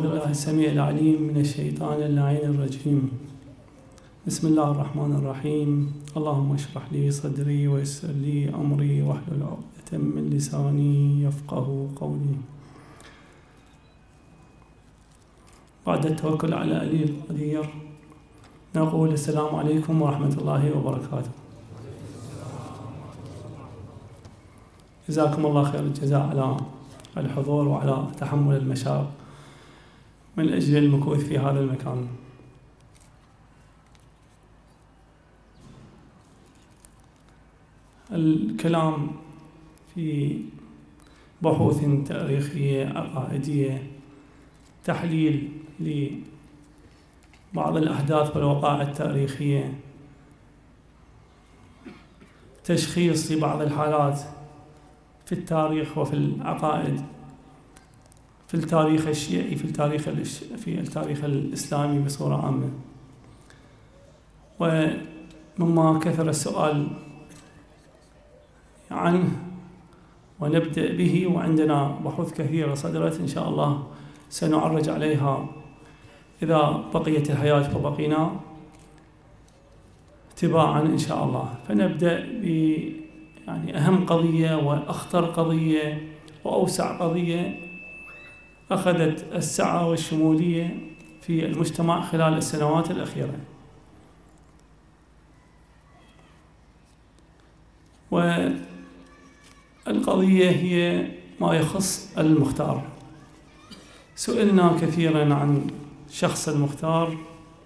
بالله السميع العليم من الشيطان اللعين الرجيم. بسم الله الرحمن الرحيم. اللهم اشرح لي صدري ويسر لي أمري واحلل عقدة من لساني يفقه قولي. بعد التوكل على علي القدير نقول السلام عليكم ورحمة الله وبركاته. جزاكم الله خير الجزاء على الحضور وعلى تحمل المشاق من أجل المكوث في هذا المكان. الكلام في بحوث تاريخية عقائدية، تحليل لبعض الأحداث والوقائع التاريخية، تشخيص لبعض الحالات في التاريخ وفي العقائد، في التاريخ الشيعي، في التاريخ الإسلامي بصورة عامة. ومما كثر السؤال عنه ونبدأ به، وعندنا بحوث كثيرة صدرت إن شاء الله سنعرج عليها إذا بقيت الحياة وبقينا تباعا إن شاء الله. فنبدأ يعني أهم قضية وأخطر قضية وأوسع قضية أخذت السعة والشمولية في المجتمع خلال السنوات الأخيرة، والقضية هي ما يخص المختار. سئلنا كثيرا عن شخص المختار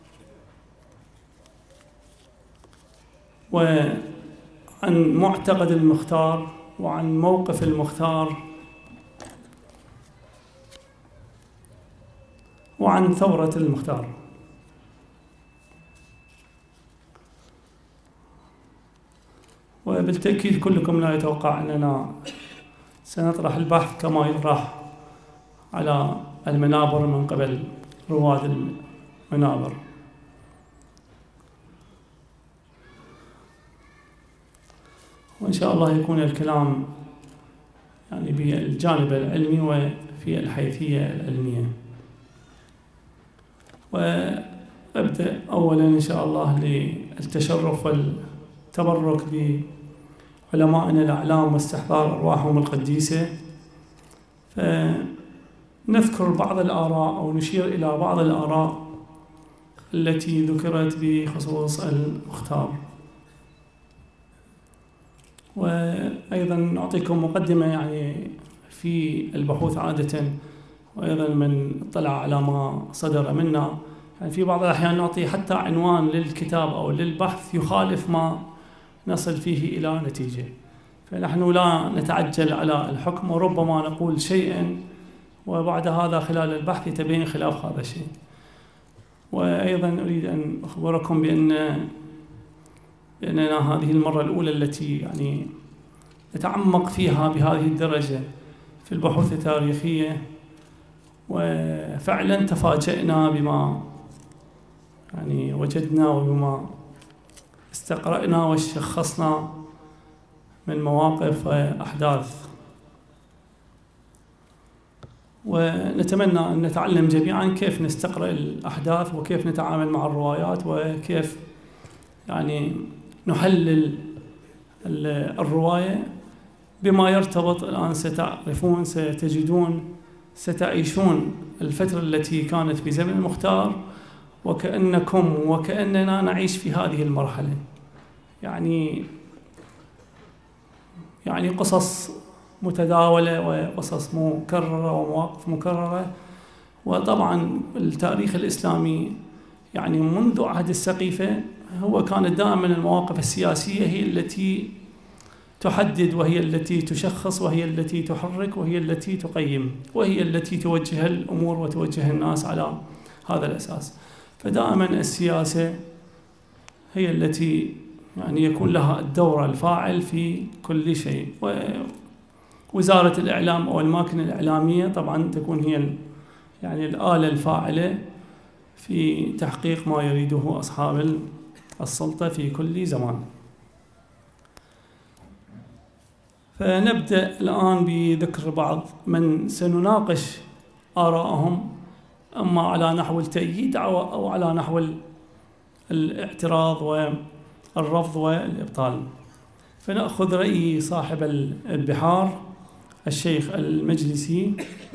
وعن معتقد المختار وعن موقف المختار وعن ثورة المختار. وبالتأكيد كلكم لا يتوقع أننا سنطرح البحث كما يطرح على المنابر من قبل رواد المنابر. وإن شاء الله يكون الكلام يعني بالجانب العلمي وفي الحيثية العلمية. وأبدأ أولا إن شاء الله للتشرف والتبرك بعلمائنا الأعلام واستحضار أرواحهم القديسة، فنذكر بعض الآراء أو نشير إلى بعض الآراء التي ذكرت بخصوص المختار. وأيضا نعطيكم مقدمة يعني في البحوث عادة، وأيضا من اطلع على ما صدر منا، يعني في بعض الأحيان نعطي حتى عنوان للكتاب أو للبحث يخالف ما نصل فيه إلى نتيجة، فنحن لا نتعجل على الحكم، وربما نقول شيئا وبعد هذا خلال البحث يتبين خلاف هذا الشيء. وأيضا أريد أن أخبركم بأننا هذه المرة الأولى التي يعني نتعمق فيها بهذه الدرجة في البحوث التاريخية، وفعلا تفاجأنا بما يعني وجدنا وبما استقرأنا وشخصنا من مواقف وأحداث. ونتمنى أن نتعلم جميعا كيف نستقرأ الأحداث وكيف نتعامل مع الروايات وكيف يعني نحلل الرواية بما يرتبط. الآن ستعرفون، ستجدون، ستعيشون الفترة التي كانت في زمن المختار وكأنكم وكأننا نعيش في هذه المرحلة. يعني قصص متداولة وقصص مكررة ومواقف مكررة. وطبعا التاريخ الإسلامي يعني منذ عهد السقيفة هو كانت دائما المواقف السياسية هي التي تحدد، وهي التي تشخص، وهي التي تحرك، وهي التي تقيم، وهي التي توجه الأمور وتوجه الناس على هذا الأساس. فدائما السياسة هي التي يعني يكون لها الدور الفاعل في كل شيء. ووزارة الإعلام أو الماكينة الإعلامية طبعا تكون هي يعني الآلة الفاعلة في تحقيق ما يريده أصحاب السلطة في كل زمان. فنبدأ الآن بذكر بعض من سنناقش آراءهم أما على نحو التأييد أو على نحو الاعتراض والرفض والإبطال. فنأخذ رأي صاحب البحار الشيخ المجلسي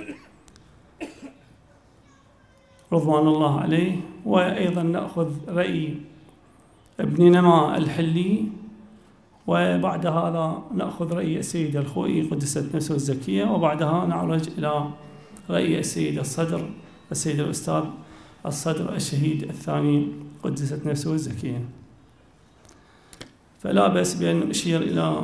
رضوان الله عليه، وأيضا نأخذ رأي ابن نما الحلي، وبعد هذا نأخذ رأي السيد الخوئي قدست نفسه الزكية، وبعدها نعرج إلى رأي السيد الصدر السيد الأستاذ الصدر الشهيد الثاني قدست نفسه الزكية. فلا بأس بأن نشير إلى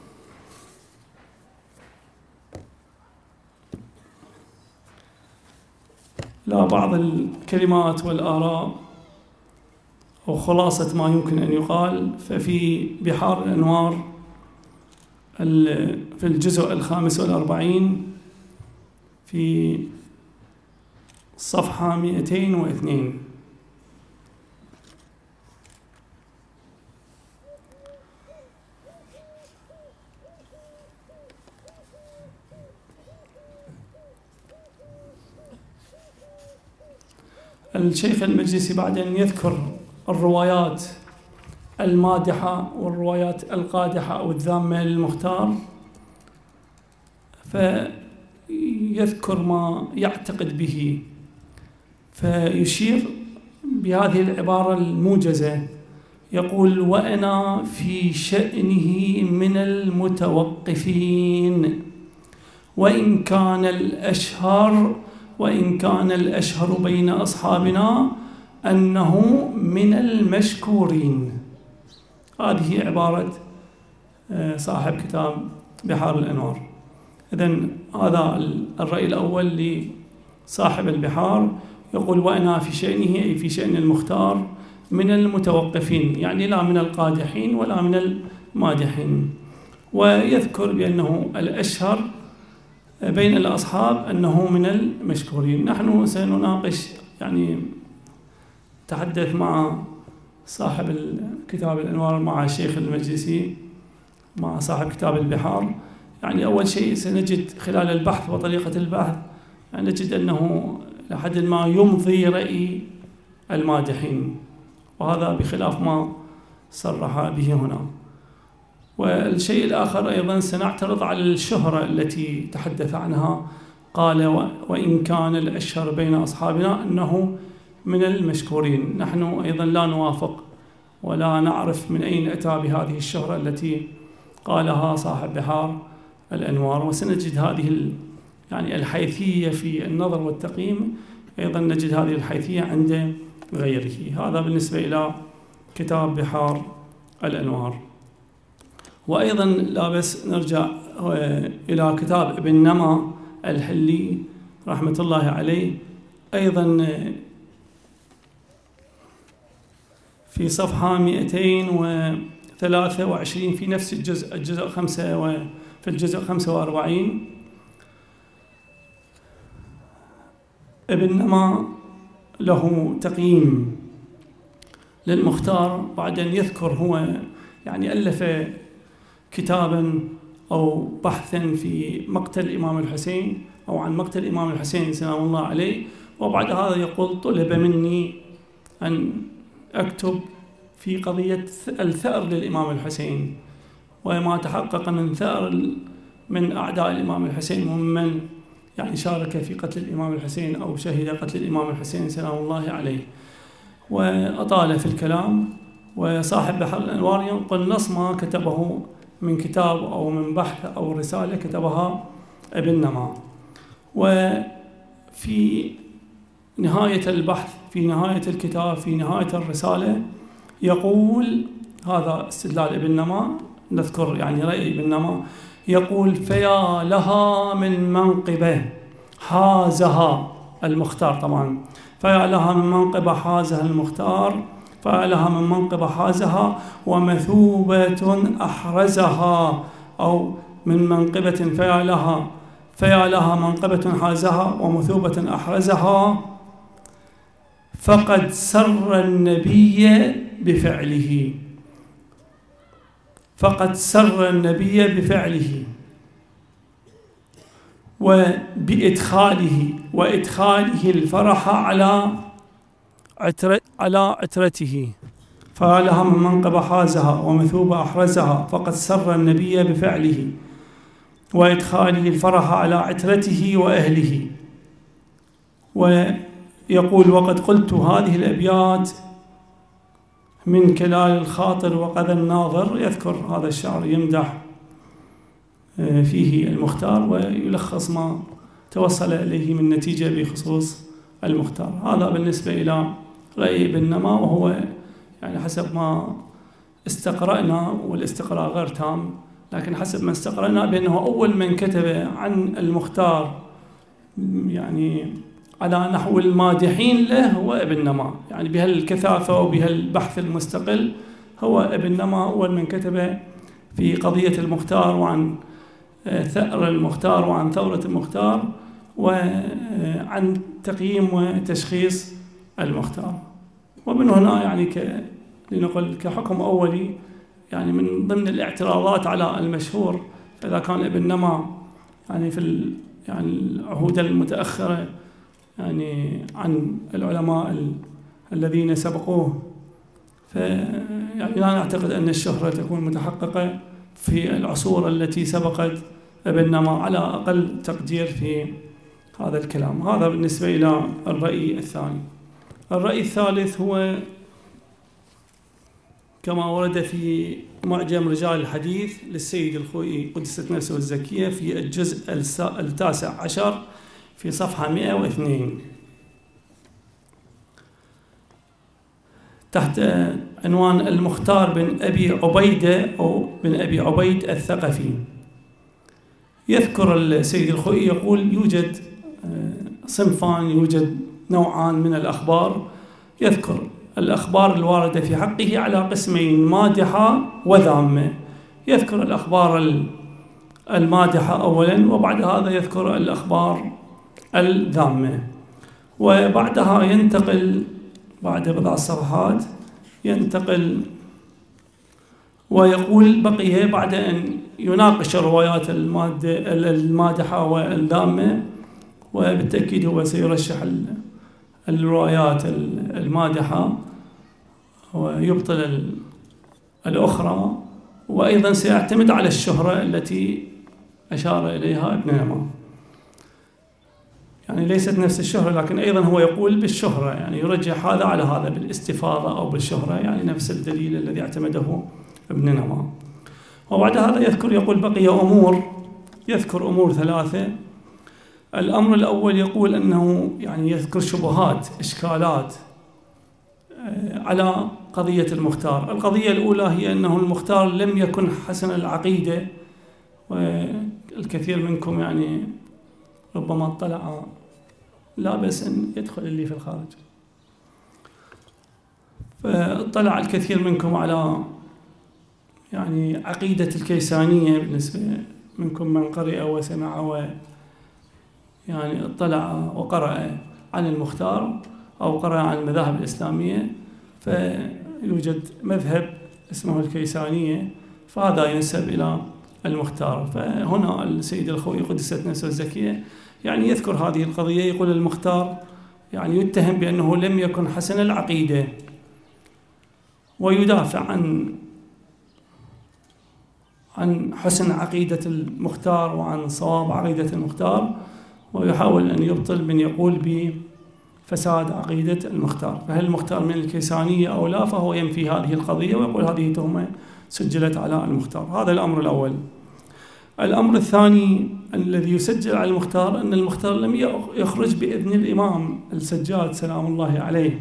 بعض الكلمات والآراء أو خلاصة ما يمكن أن يقال. ففي بحار الأنوار في الجزء 45 في صفحة 202 الشيخ المجلسي بعد أن يذكر الروايات المادحة والروايات القادحة أو الذامة للمختار، فيذكر ما يعتقد به، فيشير بهذه العبارة الموجزة، يقول: وأنا في شأنه من المتوقفين، وإن كان الأشهر بين أصحابنا أنه من المشكورين. هذه عبارة صاحب كتاب بحار الأنوار. إذن هذا الرأي الأول لصاحب البحار، يقول: وأنا في شأنه أي في شأن المختار من المتوقفين، يعني لا من القادحين ولا من المادحين. ويذكر بأنه الأشهر بين الأصحاب أنه من المشكورين. نحن سنناقش، يعني تحدث مع صاحب كتاب الأنوار مع الشيخ المجلسي مع صاحب كتاب البحار. يعني أول شيء سنجد خلال البحث وطريقة البحث، يعني نجد أنه لحد ما يمضي رأي المادحين، وهذا بخلاف ما صرح به هنا. والشيء الآخر أيضا سنعترض على الشهرة التي تحدث عنها، قال: وإن كان الأشهر بين أصحابنا أنه من المشكورين. نحن أيضا لا نوافق ولا نعرف من أين أتى بهذه الشهرة التي قالها صاحب بحار الأنوار. وسنجد هذه يعني الحيثية في النظر والتقييم، أيضا نجد هذه الحيثية عند غيره. هذا بالنسبة إلى كتاب بحار الأنوار. وأيضا لا بس نرجع إلى كتاب ابن نما الحلي رحمة الله عليه، أيضا في صفحة 223 في نفس الجزء 5 وفي الجزء 45 ابن نما له تقييم للمختار بعد أن يذكر هو يعني ألف كتابا أو بحثا في مقتل الإمام الحسين أو عن مقتل الإمام الحسين سلام الله عليه، وبعد هذا يقول: طلب مني أن أكتب في قضية الثأر للإمام الحسين، وما تحقق من ثأر من أعداء الإمام الحسين ومن يعني شارك في قتل الإمام الحسين أو شهد قتل الإمام الحسين سلام الله عليه. وأطال في الكلام، وصاحب بحر الأنوار ينقل نص ما كتبه من كتاب أو من بحث أو رسالة كتبها ابن نما. وفي نهاية البحث، في نهاية الكتاب، في نهاية الرسالة، يقول هذا استدلال ابن نما، نذكر يعني رأي ابن نما، يقول: فيا لها من منقبة حازها المختار. طبعا فيا لها من منقبة حازها المختار، فيا لها من منقبة حازها ومثوبة أحرزها، أو من منقبة فيا لها منقبة حازها ومثوبة أحرزها، فقد سر النبي بفعله. فقد سر النبي بفعله وبإدخاله وإدخاله الفرح على عترته، فلها من منقب حازها ومثوبة أحرزها، فقد سر النبي بفعله وإدخاله الفرح على عترته وأهله. ويقول: وقد قلت هذه الأبيات من كلال الخاطر وقذى الناظر. يذكر هذا الشعر يمدح فيه المختار ويلخص ما توصل إليه من نتيجة بخصوص المختار. هذا بالنسبة إلى رأي ابن نما، وهو يعني حسب ما استقرأنا، والاستقراء غير تام، لكن حسب ما استقرأنا بأنه أول من كتب عن المختار يعني على نحو المادحين له هو ابن نما، يعني بهالكثافة وبهالبحث المستقل هو ابن نما أول من كتب في قضية المختار وعن ثأر المختار وعن ثورة المختار وعن تقييم وتشخيص المختار. ومن هنا يعني لنقل كحكم أولي، يعني من ضمن الاعتراضات على المشهور، فإذا كان ابن نما يعني في يعني العهود المتأخرة يعني عن العلماء الذين سبقوه، يعني لا نعتقد أن الشهرة تكون متحققة في العصور التي سبقت ابن نما على أقل تقدير في هذا الكلام. هذا بالنسبة إلى الرأي الثاني. الرأي الثالث هو كما ورد في معجم رجال الحديث للسيد الخوئي قدست نفسه الزكية في الجزء 19 في صفحة 102 تحت عنوان المختار بن أبي عبيدة أو بن أبي عبيد الثقفي. يذكر السيد الخوئي يقول: يوجد صنفان، يوجد نوعان من الأخبار. يذكر الأخبار الواردة في حقه على قسمين: مادحة وذامة. يذكر الأخبار المادحة أولا، وبعد هذا يذكر الأخبار الذامة، وبعدها ينتقل بعد بضع صفحات ينتقل ويقول: بقي بعد أن يناقش الروايات المادحة والذامة، وبالتأكيد هو سيرشح الروايات المادحة ويبطل الأخرى، وأيضا سيعتمد على الشهرة التي أشار إليها ابن نما. يعني ليست نفس الشهرة، لكن أيضا هو يقول بالشهرة، يعني يرجح هذا على هذا بالاستفاضة أو بالشهرة، يعني نفس الدليل الذي اعتمده ابن نما. وبعد هذا يقول: بقي أمور. يذكر أمور ثلاثة. الأمر الأول يقول أنه يعني يذكر شبهات، إشكالات على قضية المختار. القضية الأولى هي أنه المختار لم يكن حسن العقيدة، والكثير منكم يعني ربما اطلع، لا بأس أن يدخل اللي في الخارج، فاطلع الكثير منكم على يعني عقيدة الكيسانية، بالنسبة منكم من قرأ وسمع يعني اطلع وقرأ عن المختار أو قرأ عن المذاهب الإسلامية، فيوجد مذهب اسمه الكيسانية، فهذا ينسب إلى المختار. فهنا السيد الخوئي قدست نفسه الزكية يعني يذكر هذه القضية، يقول: المختار يعني يتهم بأنه لم يكن حسن العقيدة، ويدافع عن حسن عقيدة المختار وعن صواب عقيدة المختار، ويحاول أن يبطل من يقول بفساد عقيدة المختار. فهل المختار من الكيسانية أو لا؟ فهو ينفي هذه القضية ويقول هذه تهمة سجلت على المختار. هذا الأمر الأول. الأمر الثاني الذي يسجل على المختار أن المختار لم يخرج بإذن الإمام السجاد سلام الله عليه،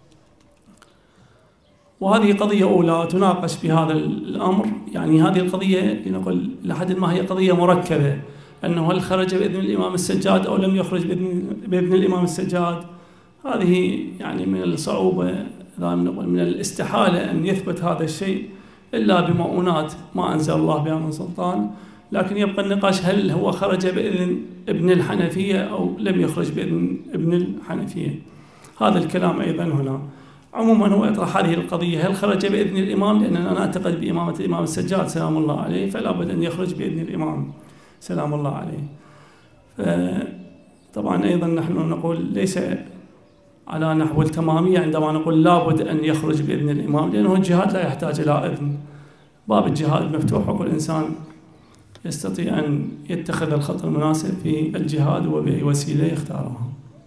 وهذه قضية أولى تناقش بهذا الأمر. يعني هذه القضية نقول لحد ما هي قضية مركبة، أنه هل خرج بإذن الإمام السجاد أو لم يخرج بإذن الإمام السجاد. هذه يعني من الصعوبة، من الاستحالة أن يثبت هذا الشيء إلا بمؤونات ما أنزل الله بها من سلطان. لكن يبقى النقاش: هل هو خرج بإذن ابن الحنفية أو لم يخرج بإذن ابن الحنفية؟ هذا الكلام أيضا هنا. عموما هو يطرح هذه القضية: هل خرج بإذن الإمام؟ لأننا نعتقد بإمامة الإمام السجاد سلام الله عليه، فلا بد أن يخرج بإذن الإمام سلام الله عليه. طبعا أيضا نحن نقول ليس على نحو التمامية عندما نقول لابد أن يخرج بإذن الإمام، لأنه الجهاد لا يحتاج إلى إذن، باب الجهاد مفتوح وكل إنسان يستطيع أن يتخذ الخط المناسب في الجهاد وبأي وسيلة يختارها.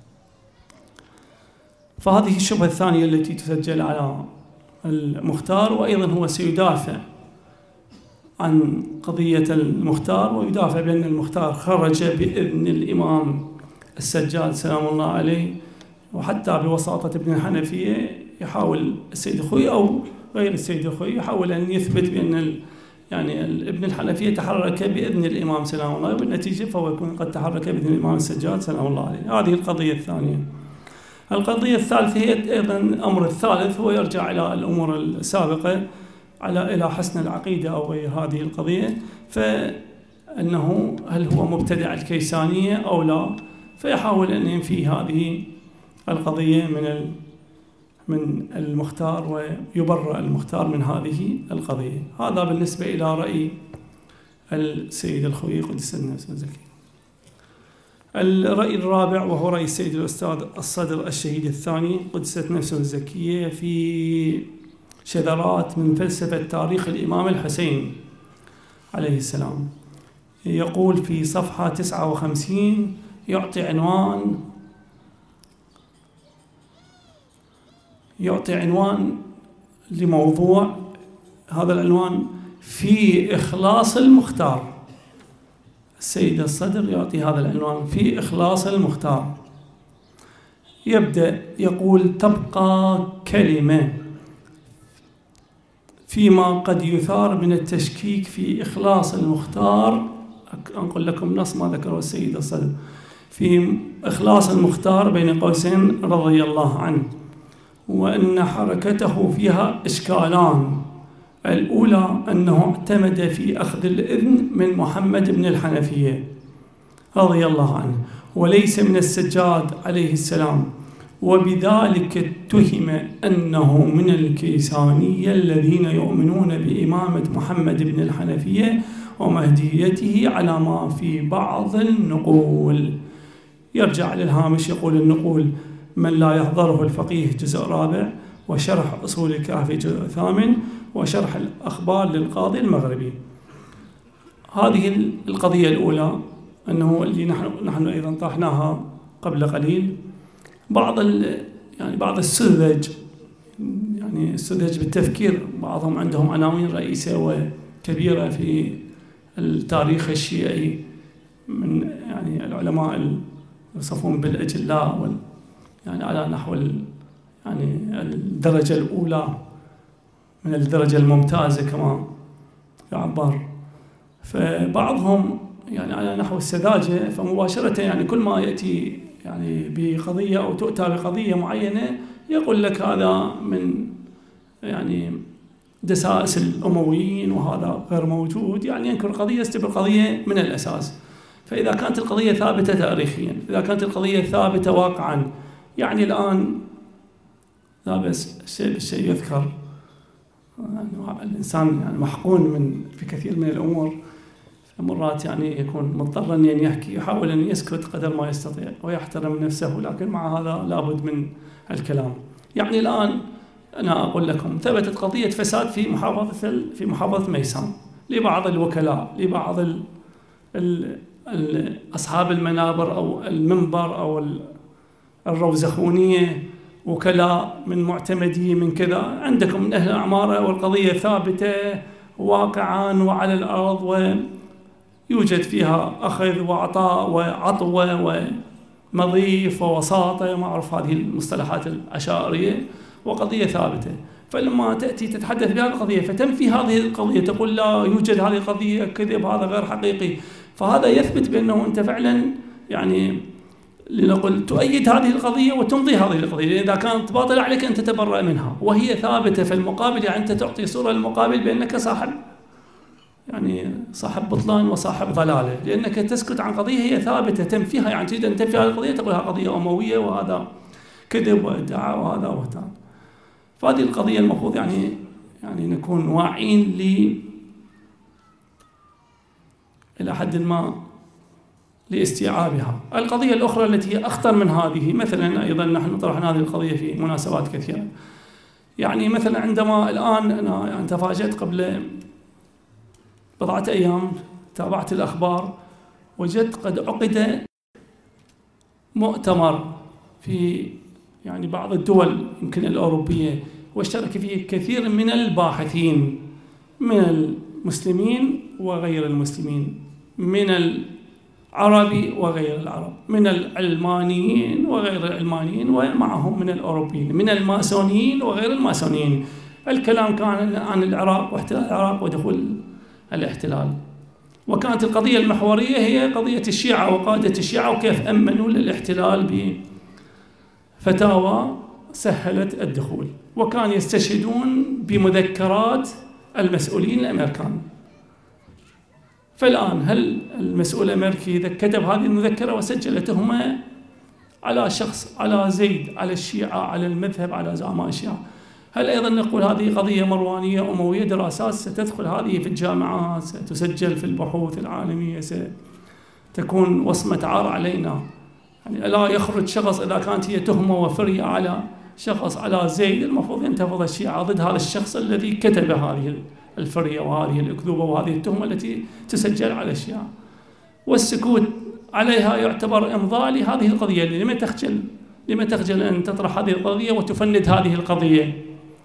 فهذه الشبهة الثانية التي تسجل على المختار، وأيضا هو سيدافع عن قضية المختار ويدافع بأن المختار خرج بإذن الإمام السجاد سلام الله عليه، وحتى بوساطة ابن الحنفية يحاول السيد الخوئي أو غير السيد الخوئي يحاول أن يثبت بأن يعني ابن الحنفية تحرك بإذن الإمام سلام الله عليه، وبالنتيجة فهو يكون قد تحرك بإذن الإمام السجاد سلام الله عليه. هذه القضية الثانية. القضية الثالثة هي أيضا الأمر الثالث هو يرجع إلى الأمور السابقة إلى حسن العقيدة أو غير هذه القضية، فأنه هل هو مبتدع الكيسانية أو لا، فيحاول أن ينفي هذه القضية من المختار ويبرأ المختار من هذه القضية. هذا بالنسبة إلى رأي السيد الخوئي قدس نفسه الزكي. الرأي الرابع وهو رأي السيد الأستاذ الصدر الشهيد الثاني قدست نفسه الزكية في شذرات من فلسفة تاريخ الإمام الحسين عليه السلام. يقول في صفحة 59 يعطي عنوان لموضوع، هذا العنوان في إخلاص المختار. السيد الصدر يعطي هذا العنوان في إخلاص المختار. يبدأ يقول: تبقى كلمة فيما قد يثار من التشكيك في إخلاص المختار. أنقل لكم نص ما ذكره السيد الصدر في إخلاص المختار بين قوسين رضي الله عنه، وأن حركته فيها إشكالان. الأولى أنه اعتمد في أخذ الإذن من محمد بن الحنفية رضي الله عنه وليس من السجاد عليه السلام، وبذلك اتهم أنه من الكيسانية الذين يؤمنون بإمامة محمد بن الحنفية ومهديته على ما في بعض النقول. يرجع للهامش يقول: النقول من لا يحضره الفقيه جزء رابع، وشرح أصول الكافي جزء ثامن، وشرح الأخبار للقاضي المغربي. هذه القضية الأولى أنه اللي نحن أيضا طرحناها قبل قليل. بعض السذج، يعني السذج بالتفكير، بعضهم عندهم عناوين رئيسة وكبيرة في التاريخ الشيعي من يعني العلماء يوصفون بالأجلاء يعني على نحو يعني الدرجة الأولى من الدرجة الممتازة كما يعبر. فبعضهم يعني على نحو السذاجة، فمباشرة يعني كل ما يأتي يعني بقضية أو تؤتى بقضية معينة يقول لك هذا من يعني دسائس الأمويين وهذا غير موجود، يعني ينكر القضية، يستبر القضية من الأساس. فإذا كانت القضية ثابتة تاريخيا، إذا كانت القضية ثابتة واقعا، يعني الآن لا بس الشيء يذكر، يعني الإنسان يعني محقون في كثير من الأمور، مرات يعني يكون مضطرا أن يحكي، يحاول أن يسكت قدر ما يستطيع ويحترم نفسه، لكن مع هذا لابد من الكلام. يعني الآن أنا أقول لكم ثبتت قضية فساد في محافظة ميسان لبعض الوكلاء، لبعض أصحاب المنابر أو المنبر أو الروزخونية، وكلاء من معتمدي من كذا، عندكم من أهل العمارة، والقضية ثابتة واقعا وعلى الأرض، ويوجد فيها أخذ وعطاء وعطوة ومضيف ووساطة، ما أعرف هذه المصطلحات العشائرية، وقضية ثابتة. فلما تأتي تتحدث بهذه القضية فتنفي هذه القضية، تقول لا يوجد هذه القضية كذب، هذا غير حقيقي، فهذا يثبت بأنه أنت فعلا يعني لنقول تؤيد هذه القضية وتمضي هذه القضية. إذا كانت باطلة عليك أن تتبرأ منها، وهي ثابتة في المقابل، يعني أنت تعطي صورة للمقابل بأنك صاحب بطلان وصاحب ضلالة، لأنك تسكت عن قضية هي ثابتة تنفيها. يعني تريد أن تنفي هذه القضية تقول هذه قضية أموية وهذا كذب وادعاء وهذا وهذا. فهذه القضية المفروض يعني نكون واعين إلى حد ما لاستيعابها. القضية الأخرى التي هي أخطر من هذه، مثلا أيضا نحن طرحنا هذه القضية في مناسبات كثيرة، يعني مثلا عندما الآن أنا تفاجأت قبل بضعة أيام تابعت الأخبار، وجدت قد عقد مؤتمر في يعني بعض الدول يمكن الأوروبية، واشترك فيه كثير من الباحثين من المسلمين وغير المسلمين، من العربي وغير العرب، من العلمانيين وغير العلمانيين، ومعهم من الأوروبيين، من الماسونيين وغير الماسونيين. الكلام كان عن العراق واحتلال العراق ودخول الاحتلال، وكانت القضية المحورية هي قضية الشيعة وقادة الشيعة وكيف أمنوا للاحتلال بفتاوى سهلت الدخول، وكان يستشهدون بمذكرات المسؤولين الأمريكان. فالآن هل المسؤول الأمريكي إذا كتب هذه المذكرة وسجل تهمة على شخص، على زيد، على الشيعة، على المذهب، على زعماء الشيعة، هل أيضا نقول هذه قضية مروانية أموية، دراسات ستدخل هذه في الجامعات، ستسجل في البحوث العالمية، ستكون وصمة عار علينا؟ يعني لا يخرج شخص إذا كانت هي تهمة وفرية على شخص، على زيد، المفروض ينتفض الشيعة ضد هذا الشخص الذي كتب هذه الفرية وهذه الأكذوبة وهذه التهمة التي تسجل على الشيعة، والسكوت عليها يعتبر إمضاء لهذه القضية. لما تخجل أن تطرح هذه القضية وتفند هذه القضية؟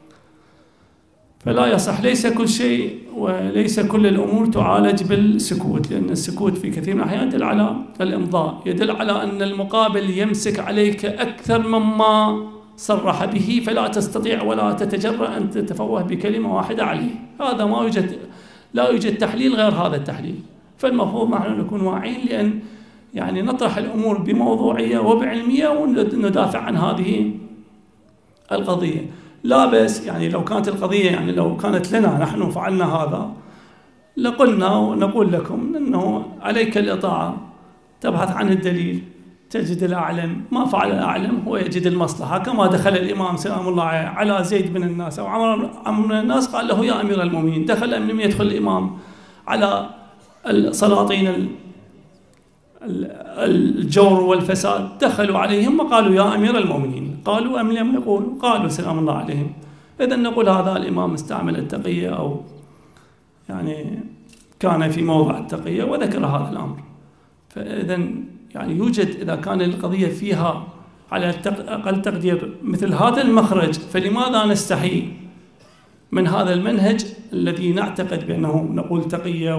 فلا يصح، ليس كل شيء وليس كل الأمور تعالج بالسكوت، لأن السكوت في كثير من الأحيان يدل على الإمضاء، يدل على أن المقابل يمسك عليك أكثر مما صرح به، فلا تستطيع ولا تتجرأ أن تتفوه بكلمة واحدة عليه. هذا لا يوجد تحليل غير هذا التحليل. فالمفروض نحن نكون واعيين، لأن يعني نطرح الأمور بموضوعية وبعلمية وندافع عن هذه القضية. لا بس يعني لو كانت القضية، يعني لو كانت لنا نحن فعلنا هذا لقلنا ونقول لكم أنه عليك الإطاعة، تبحث عن الدليل، تجد الأعلم، ما فعل الأعلم هو يجد المصلحة. كما دخل الإمام سلام الله على زيد بن الناس أو عمر بن الناس قال له يا أمير المؤمنين، دخل أم لم يدخل الإمام على السلاطين الجور والفساد، دخلوا عليهم وقالوا يا أمير المؤمنين، قالوا أم لم يقولوا؟ قالوا سلام الله عليهم. إذن نقول هذا الإمام استعمل التقية، أو يعني كان في موضع التقية وذكر هذا الأمر. فإذن يعني يوجد، إذا كان القضية فيها على أقل تقدير مثل هذا المخرج، فلماذا نستحي من هذا المنهج الذي نعتقد بأنه نقول تقية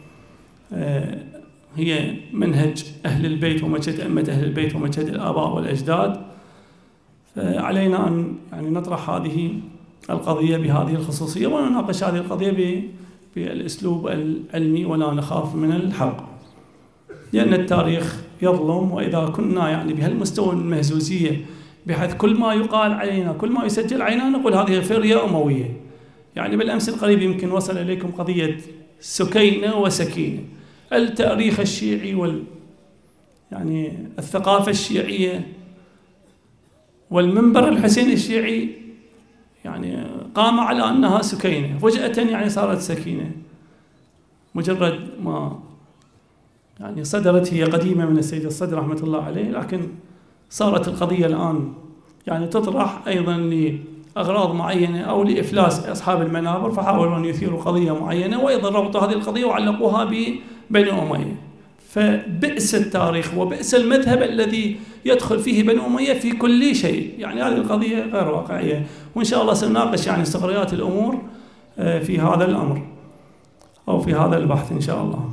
هي منهج أهل البيت ومجد أئمة أهل البيت ومجد الآباء والأجداد؟ فعلينا أن يعني نطرح هذه القضية بهذه الخصوصية ونناقش هذه القضية بالأسلوب العلمي، ولا نخاف من الحق، لأن التاريخ يظلم. وإذا كنا يعني بهالمستوى من المهزوزية، بحيث كل ما يقال علينا، كل ما يسجل علينا نقول هذه فرية أموية. يعني بالأمس القريب يمكن وصل إليكم قضية سكينة وسكينة، التاريخ الشيعي يعني الثقافة الشيعية والمنبر الحسيني الشيعي يعني قام على أنها سكينة، فجأة يعني صارت سكينة، مجرد ما يعني صدرت، هي قديمة من السيد الصدر رحمة الله عليه، لكن صارت القضية الآن يعني تطرح أيضا لأغراض معينة أو لإفلاس أصحاب المنابر، فحاولوا أن يثيروا قضية معينة وأيضا ربطوا هذه القضية وعلقوها ببني أمية. فبئس التاريخ وبئس المذهب الذي يدخل فيه بني أمية في كل شيء. يعني هذه القضية غير واقعية، وإن شاء الله سنناقش يعني استقرارات الأمور في هذا الأمر أو في هذا البحث إن شاء الله.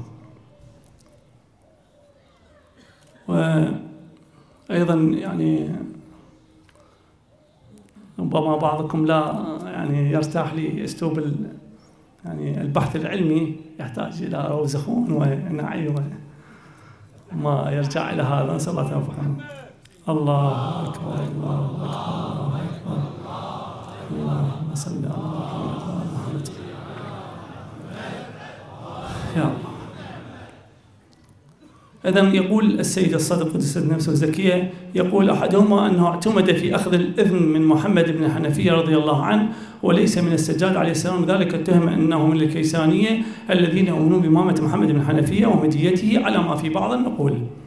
وأيضا يعني ربما بعضكم لا يعني يرتاح لأسلوب يعني البحث العلمي، يحتاج إلى روزخون ونعي وما يرجع إلى هذا. نسأل الله توفيقنا. الله أكبر، الله أكبر، الله أكبر. اللهم صل على محمد. يا الله. إذن يقول السيد الصدر قدس نفسه الزكية، يقول أحدهما أنه اعتمد في أخذ الإذن من محمد بن حنفية رضي الله عنه وليس من السجاد عليه السلام، ذلك اتهم أنه من الكيسانية الذين يؤمنون بإمامة محمد بن حنفية ومديته على ما في بعض النقول.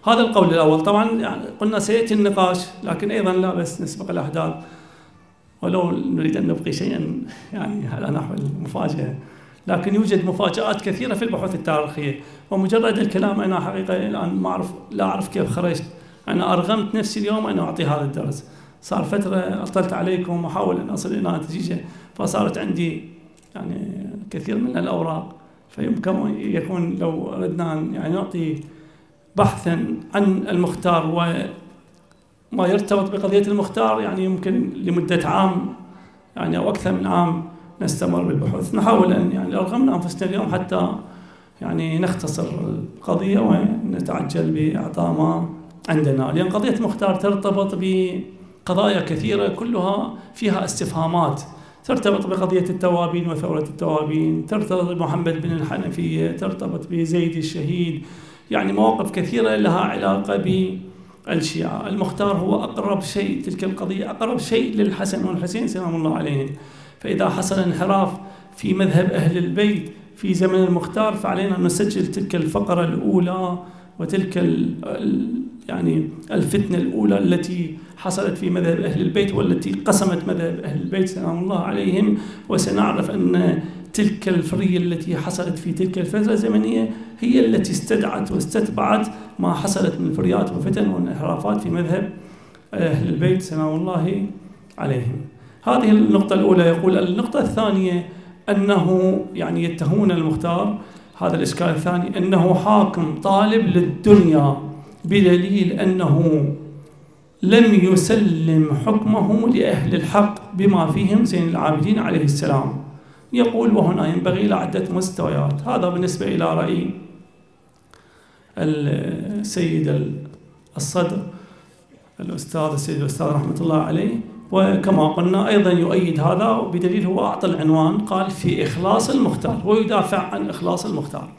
هذا القول الأول. طبعا يعني قلنا سيأتي النقاش، لكن أيضا لا بس نسبق الأحداث، ولو نريد أن نبقي شيئا يعني على نحو المفاجأة، لكن يوجد مفاجآت كثيرة في البحوث التاريخية. ومجرد الكلام أنا حقيقة الآن لا أعرف كيف خرجت. أنا أرغمت نفسي اليوم أن أعطي هذا الدرس. صار فترة أطلت عليكم وأحاول أن أصل إلى نتيجة، فصارت عندي يعني كثير من الأوراق، فيمكن يكون لو أردنا أن يعني نعطي بحثا عن المختار وما يرتبط بقضية المختار، يعني يمكن لمدة عام يعني أو أكثر من عام نستمر بالبحوث. نحاول أن يعني أرغمنا أنفسنا اليوم حتى يعني نختصر القضية ونتعجل بإعطاء ما عندنا، لأن قضية مختار ترتبط بقضايا كثيرة كلها فيها استفهامات. ترتبط بقضية التوابين وثورة التوابين، ترتبط بمحمد بن الحنفية، ترتبط بزيد الشهيد، يعني مواقف كثيرة لها علاقة بالشيعة. المختار هو أقرب شيء، تلك القضية أقرب شيء للحسن والحسين سلام الله عليهم. فإذا حصل انحراف في مذهب أهل البيت في زمن المختار، فعلينا أن نسجل تلك الفقرة الأولى وتلك يعني الفتنة الأولى التي حصلت في مذهب أهل البيت والتي قسمت مذهب أهل البيت سلام الله عليهم. وسنعرف أن تلك الفرية التي حصلت في تلك الفترة الزمنية هي التي استدعت واستتبعت ما حصلت من فريات وفتن وانحرافات في مذهب أهل البيت سلام الله عليهم. هذه النقطة الأولى. يقول النقطة الثانية أنه يعني يتهمون المختار، هذا الإشكال الثاني، أنه حاكم طالب للدنيا بدليل أنه لم يسلم حكمه لأهل الحق بما فيهم زين العابدين عليه السلام. يقول وهنا ينبغي إلى عدة مستويات. هذا بالنسبة إلى رأي السيد الصدر السيد الأستاذ رحمة الله عليه. وكما قلنا أيضا يؤيد هذا بدليل هو أعطى العنوان، قال في إخلاص المختار، ويدافع عن إخلاص المختار.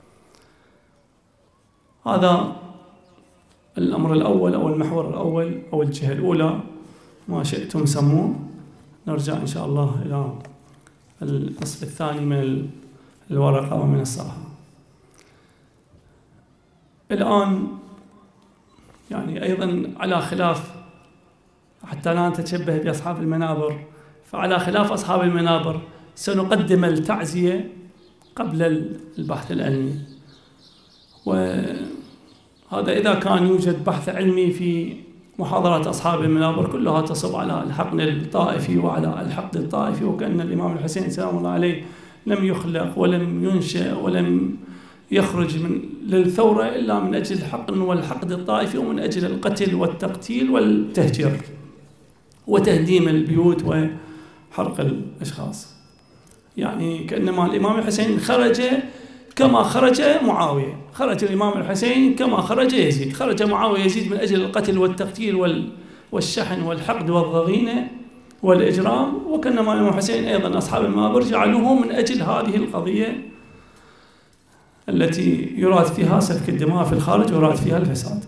هذا الأمر الأول أو المحور الأول أو الجهة الأولى، ما شئتم سموه. نرجع إن شاء الله إلى النصف الثاني من الورقة ومن الصفحة. الآن يعني أيضا على خلاف، حتى لا نتشبه بأصحاب المنابر، فعلى خلاف أصحاب المنابر سنقدم التعزية قبل البحث العلمي. وهذا إذا كان يوجد بحث علمي في محاضرات أصحاب المنابر كلها تصب على الحقن الطائفي وعلى الحقد الطائفي، وكأن الإمام الحسين سلام الله عليه لم يخلق ولم ينشأ ولم يخرج للثورة إلا من أجل الحقن والحقد الطائفي، ومن أجل القتل والتقتيل والتهجير وتهديم البيوت وحرق الأشخاص. يعني كأنما الإمام الحسين خرج كما خرج معاوية، خرج الإمام الحسين كما خرج يزيد، خرج معاوية يزيد من أجل القتل والتقتيل والشحن والحقد والضغينة والإجرام، وكأنما الإمام الحسين أيضا أصحاب المنابر جعلوه من أجل هذه القضية التي يراد فيها سفك الدماء في الخارج ويراد فيها الفساد.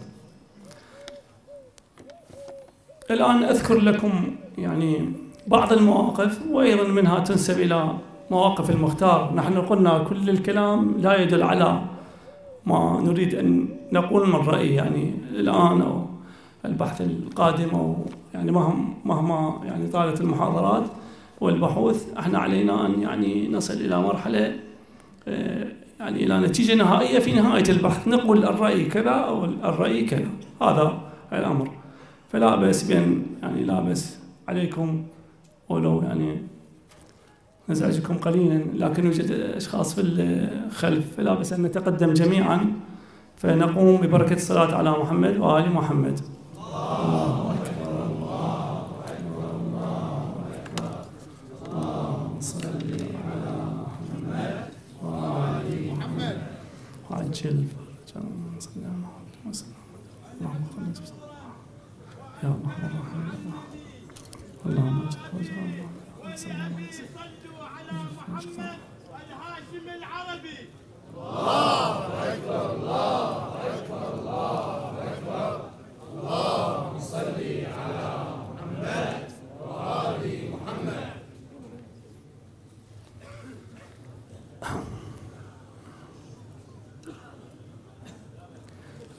الآن أذكر لكم يعني بعض المواقف، وأيضا منها تنسب إلى مواقف المختار. نحن قلنا كل الكلام لا يدل على ما نريد أن نقول من رأي يعني الآن أو البحث القادم، أو يعني مهما يعني طالت المحاضرات والبحوث، احنا علينا أن يعني نصل إلى مرحلة يعني إلى نتيجة نهائية في نهاية البحث، نقول الرأي كذا أو الرأي كذا. هذا الأمر، فلا بأس بأن يعني لا بأس عليكم ولو يعني نزعجكم قليلا، لكن يوجد أشخاص في الخلف، فلا بأس أن نتقدم جميعا فنقوم ببركة الصلاة على محمد وآل محمد. الله أكبر الله أكبر الله أكبر. اللهم صل على محمد وآل محمد وعجل فرجهم صلى الله عليه وسلم. اللهم خلص يا الله الرحمن اللهم اجعل وجهه صلى الله عليه وسلم على محمد الهاشم العربي. الله أكبر الله أكبر الله أكبر. اللهم صل على محمد وآل محمد.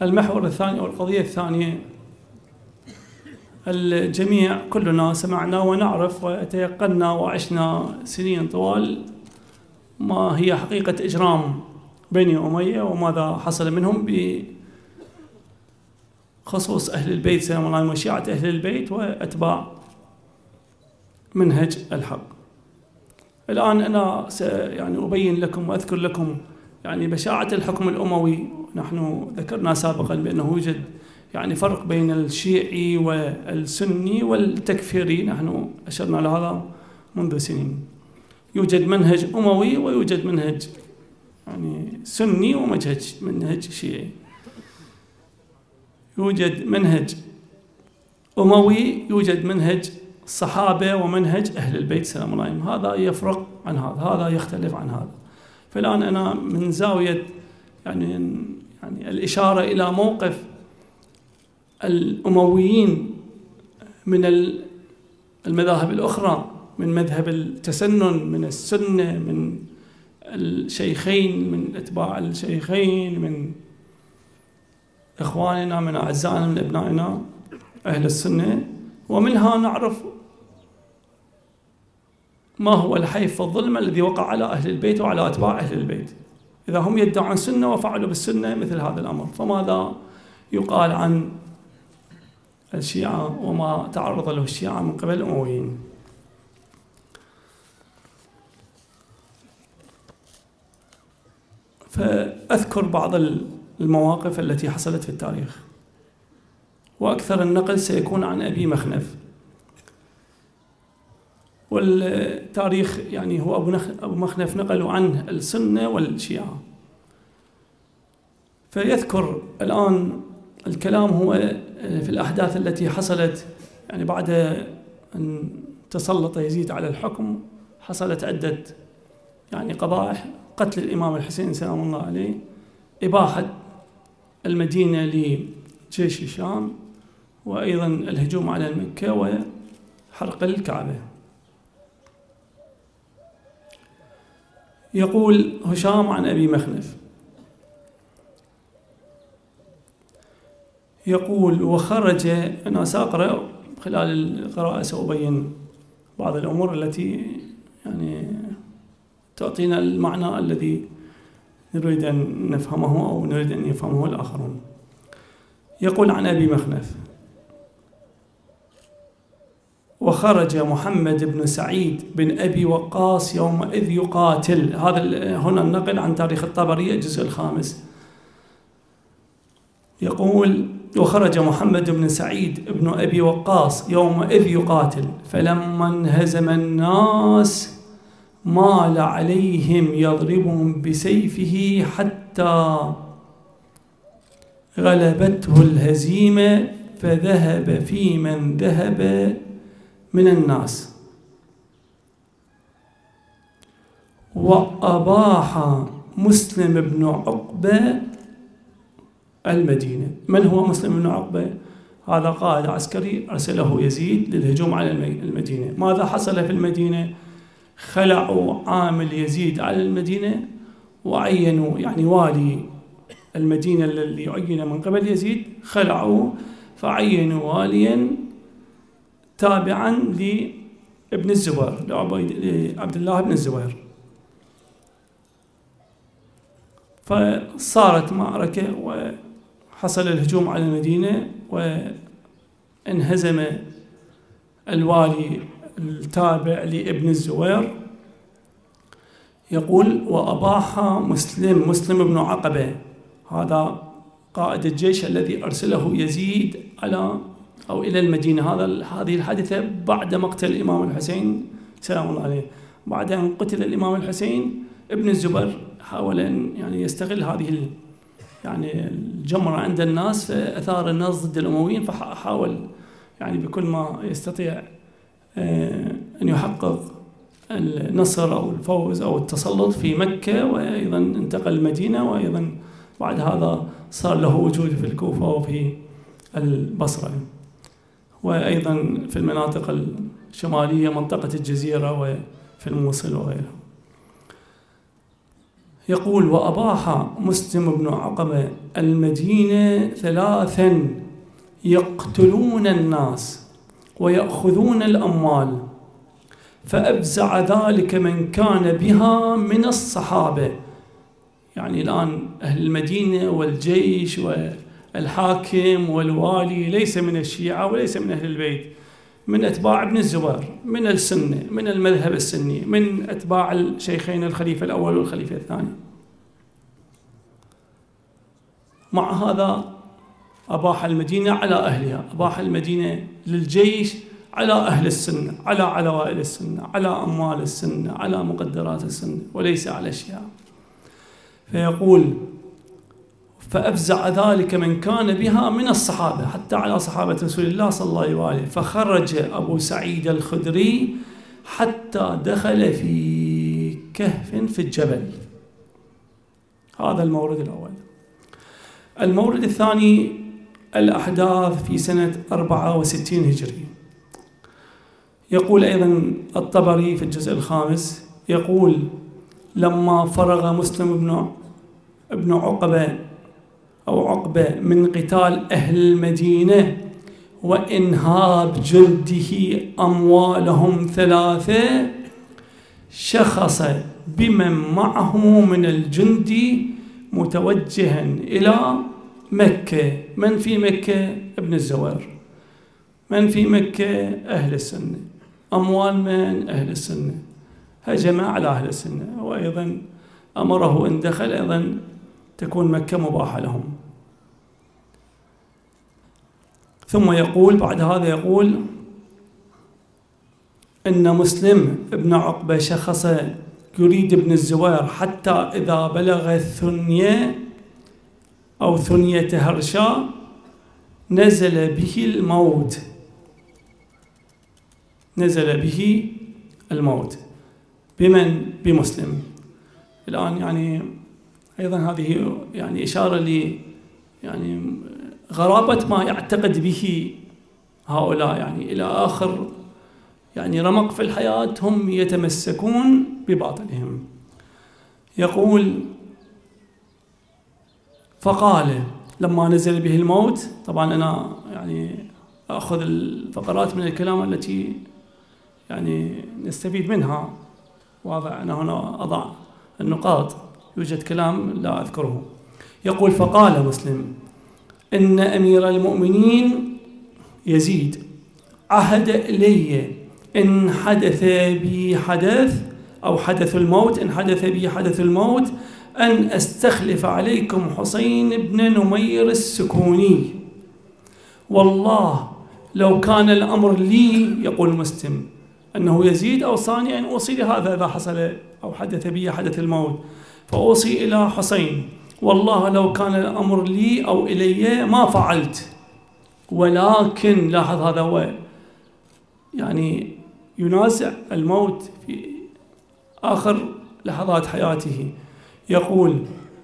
المحور الثاني أو القضية الثانية، الجميع كلنا سمعنا ونعرف وتيقنا وعشنا سنين طوال ما هي حقيقة إجرام بني أمية وماذا حصل منهم بخصوص أهل البيت سلام الله عليهم وشيعة أهل البيت وأتباع منهج الحق. الآن أنا يعني أبين لكم وأذكر لكم يعني بشاعة الحكم الأموي. نحن ذكرنا سابقا بأنه يوجد يعني فرق بين الشيعي والسني والتكفيري، نحن أشرنا لهذا منذ سنين. يوجد منهج أموي ويوجد منهج يعني سني ومنهج شيعي. يوجد منهج أموي، يوجد منهج الصحابة ومنهج أهل البيت سلام الله عليهم. هذا يفرق عن هذا يختلف عن هذا. فالآن أنا من زاوية يعني الإشارة إلى موقف الأمويين من المذاهب الأخرى، من مذهب التسنن، من السنة، من الشيخين، من أتباع الشيخين، من إخواننا، من أعزائنا، من أبنائنا أهل السنة. ومنها نعرف ما هو الحيف والظلم الذي وقع على أهل البيت وعلى أتباع أهل البيت. إذا هم يدعون سنة وفعلوا بالسنة مثل هذا الأمر، فماذا يقال عن الشيعة وما تعرض له الشيعة من قبل الأمويين؟ فأذكر بعض المواقف التي حصلت في التاريخ، وأكثر النقل سيكون عن أبي مخنف. والتاريخ يعني هو أبو مخنف نقلوا عنه السنة والشيعة. فيذكر الآن الكلام هو في الأحداث التي حصلت يعني بعد أن تسلط يزيد على الحكم. حصلت عدة يعني قبائح: قتل الإمام الحسين سلام الله عليه، إباحة المدينة لجيش الشام، وأيضا الهجوم على مكة وحرق الكعبة. يقول هشام عن أبي مخنف، يقول: وخرج، أنا سأقرأ خلال القراءة سأبين بعض الأمور التي يعني تعطينا المعنى الذي نريد أن نفهمه أو نريد أن يفهمه الآخرون. يقول عن أبي مخنف: وخرج محمد بن سعيد بن أبي وقاص يومئذ يقاتل. هذا هنا النقل عن تاريخ الطبري الجزء 5. يقول: وخرج محمد بن سعيد بن أبي وقاص يومئذ يقاتل، فلما انهزم الناس مال عليهم يضربهم بسيفه حتى غلبته الهزيمة، فذهب في من ذهب من الناس، وأباح مسلم بن عقبة المدينة. من هو مسلم بن عقبة؟ هذا قائد عسكري أرسله يزيد للهجوم على المدينة. ماذا حصل في المدينة؟ خلعوا عامل يزيد على المدينة وعينوا يعني والي المدينة الذي عين من قبل يزيد، خلعوا فعينوا واليا تابعا لابن الزبير، لعبد الله بن الزبير. فصارت معركة وحصل الهجوم على المدينة، وانهزم الوالي التابع لابن الزبير. يقول: وأباح مسلم بن عقبة، هذا قائد الجيش الذي أرسله يزيد إلى المدينة. هذه الحادثة بعد مقتل الإمام الحسين سلام الله عليه. بعد أن قتل الإمام الحسين، ابن الزبير حاول أن يعني يستغل هذه يعني الجمرة عند الناس، فأثار الناس ضد الأمويين، فحاول يعني بكل ما يستطيع أن يحقق النصر أو الفوز أو التسلط في مكة، وأيضا انتقل المدينة، وأيضا بعد هذا صار له وجود في الكوفة وفي البصرة، وأيضا في المناطق الشمالية منطقة الجزيرة وفي الموصل وغيرها. يقول: وأباح مسلم بن عقبة المدينة 3 يقتلون الناس ويأخذون الأموال، فأفزع ذلك من كان بها من الصحابة. يعني الآن أهل المدينة والجيش والحاكم والوالي ليس من الشيعة وليس من أهل البيت، من أتباع ابن الزبير، من السنة، من المذهب السني، من أتباع الشيخين الخليفة الأول والخليفة الثاني. مع هذا أباح المدينة على أهلها، أباح المدينة للجيش على أهل السنة، على علوائل السنة، على أموال السنة، على مقدرات السنة، وليس على الشيعة. فيقول: فأفزع ذلك من كان بها من الصحابة، حتى على صحابة رسول الله صلى الله عليه وآله. فخرج أبو سعيد الخدري حتى دخل في كهف في الجبل. هذا المورد الأول. المورد الثاني: الأحداث في سنة 64 هجري. يقول أيضا الطبري في الجزء الخامس، يقول: لما فرغ مسلم ابن عقبة أو عقبة من قتال أهل المدينة وإنهاب جلده أموالهم 3، شخص بمن معه من الجند متوجها إلى مكة. من في مكة؟ ابن الزبير. من في مكة؟ أهل السنة. أموال من؟ أهل السنة. هجم على أهل السنة، وأيضا أمره إن دخل أيضا تكون مكة مباحة لهم. ثم يقول بعد هذا، يقول: إن مسلم ابن عقبة شخص يريد ابن الزبير حتى إذا بلغ الثنية أو ثنية هرشا نزل به الموت. نزل به الموت. بمن؟ بمسلم. الآن يعني أيضا هذه يعني إشارة لي يعني غرابة ما يعتقد به هؤلاء، يعني إلى آخر يعني رمق في الحياة هم يتمسكون بباطلهم. يقول: فقال لما نزل به الموت. طبعا أنا يعني أخذ الفقرات من الكلام التي يعني نستفيد منها، واضح أنا هنا أضع النقاط، يوجد كلام لا أذكره. يقول: فقال مسلم: إن أمير المؤمنين يزيد عهد إلي إن حدث بي حدث أو حدث الموت، إن حدث بي حدث الموت، أن أستخلف عليكم حسين بن نمير السكوني. والله لو كان الأمر لي، يقول مسلم أنه يزيد أوصاني أن أوصي لهذا إذا حصل أو حدث بي حدث الموت، فأوصي إلى حسين. والله لو كان الأمر لي أو إلي ما فعلت. ولكن لاحظ، هذا هو يعني ينازع الموت في آخر لحظات حياته. يقول: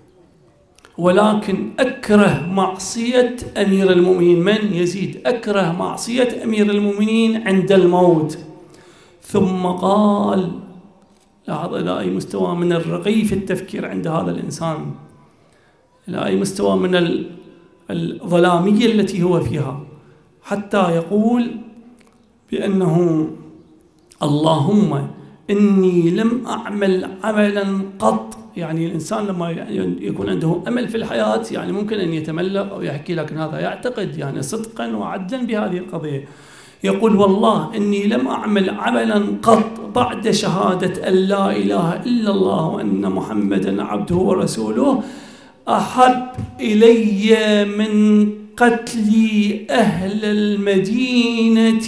ولكن أكره معصية أمير المؤمنين. من؟ يزيد. أكره معصية أمير المؤمنين عند الموت. ثم قال، لاحظ إلى أي مستوى من الرقي في التفكير عند هذا الإنسان، إلى أي مستوى من الظلامية التي هو فيها، حتى يقول بأنه: اللهم إني لم أعمل عملا قط. يعني الإنسان لما يكون عنده أمل في الحياة يعني ممكن أن يتملق أو يحكي، لكن هذا يعتقد يعني صدقا وعدلا بهذه القضية. يقول: والله إني لم أعمل عملا قط بعد شهادة أن لا إله إلا الله وأن محمدا عبده ورسوله أحب إلي من قتل أهل المدينة،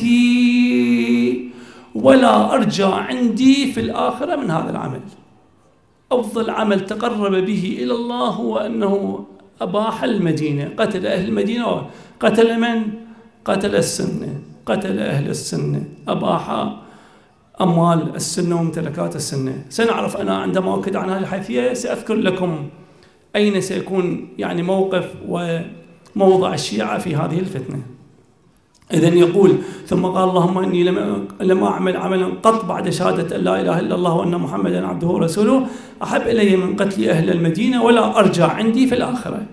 ولا أرجى عندي في الآخرة من هذا العمل. أفضل عمل تقرب به إلى الله هو أنه أباح المدينة، قتل أهل المدينة. قتل من؟ قتل السنة، قتل أهل السنة، أباح أموال السنة وممتلكات السنة. سنعرف أنا عندما أؤكد عن هذه الحيثية سأذكر لكم أين سيكون يعني موقف وموضع الشيعة في هذه الفتنة. إذن يقول ثم قال اللهم إني لم أعمل عملا قط بعد شهادة أن لا إله إلا الله وأن محمدا عبده ورسوله أحب إلي من قتل أهل المدينة ولا أرجع عندي في الآخرة.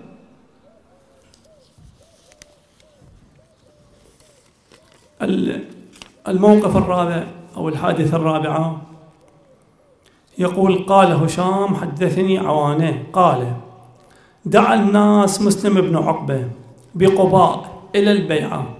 الموقف الرابع أو الحادثة الرابعة يقول قال هشام حدثني عوانة قال دعا الناس مسلم بن عقبة بقباء إلى البيعة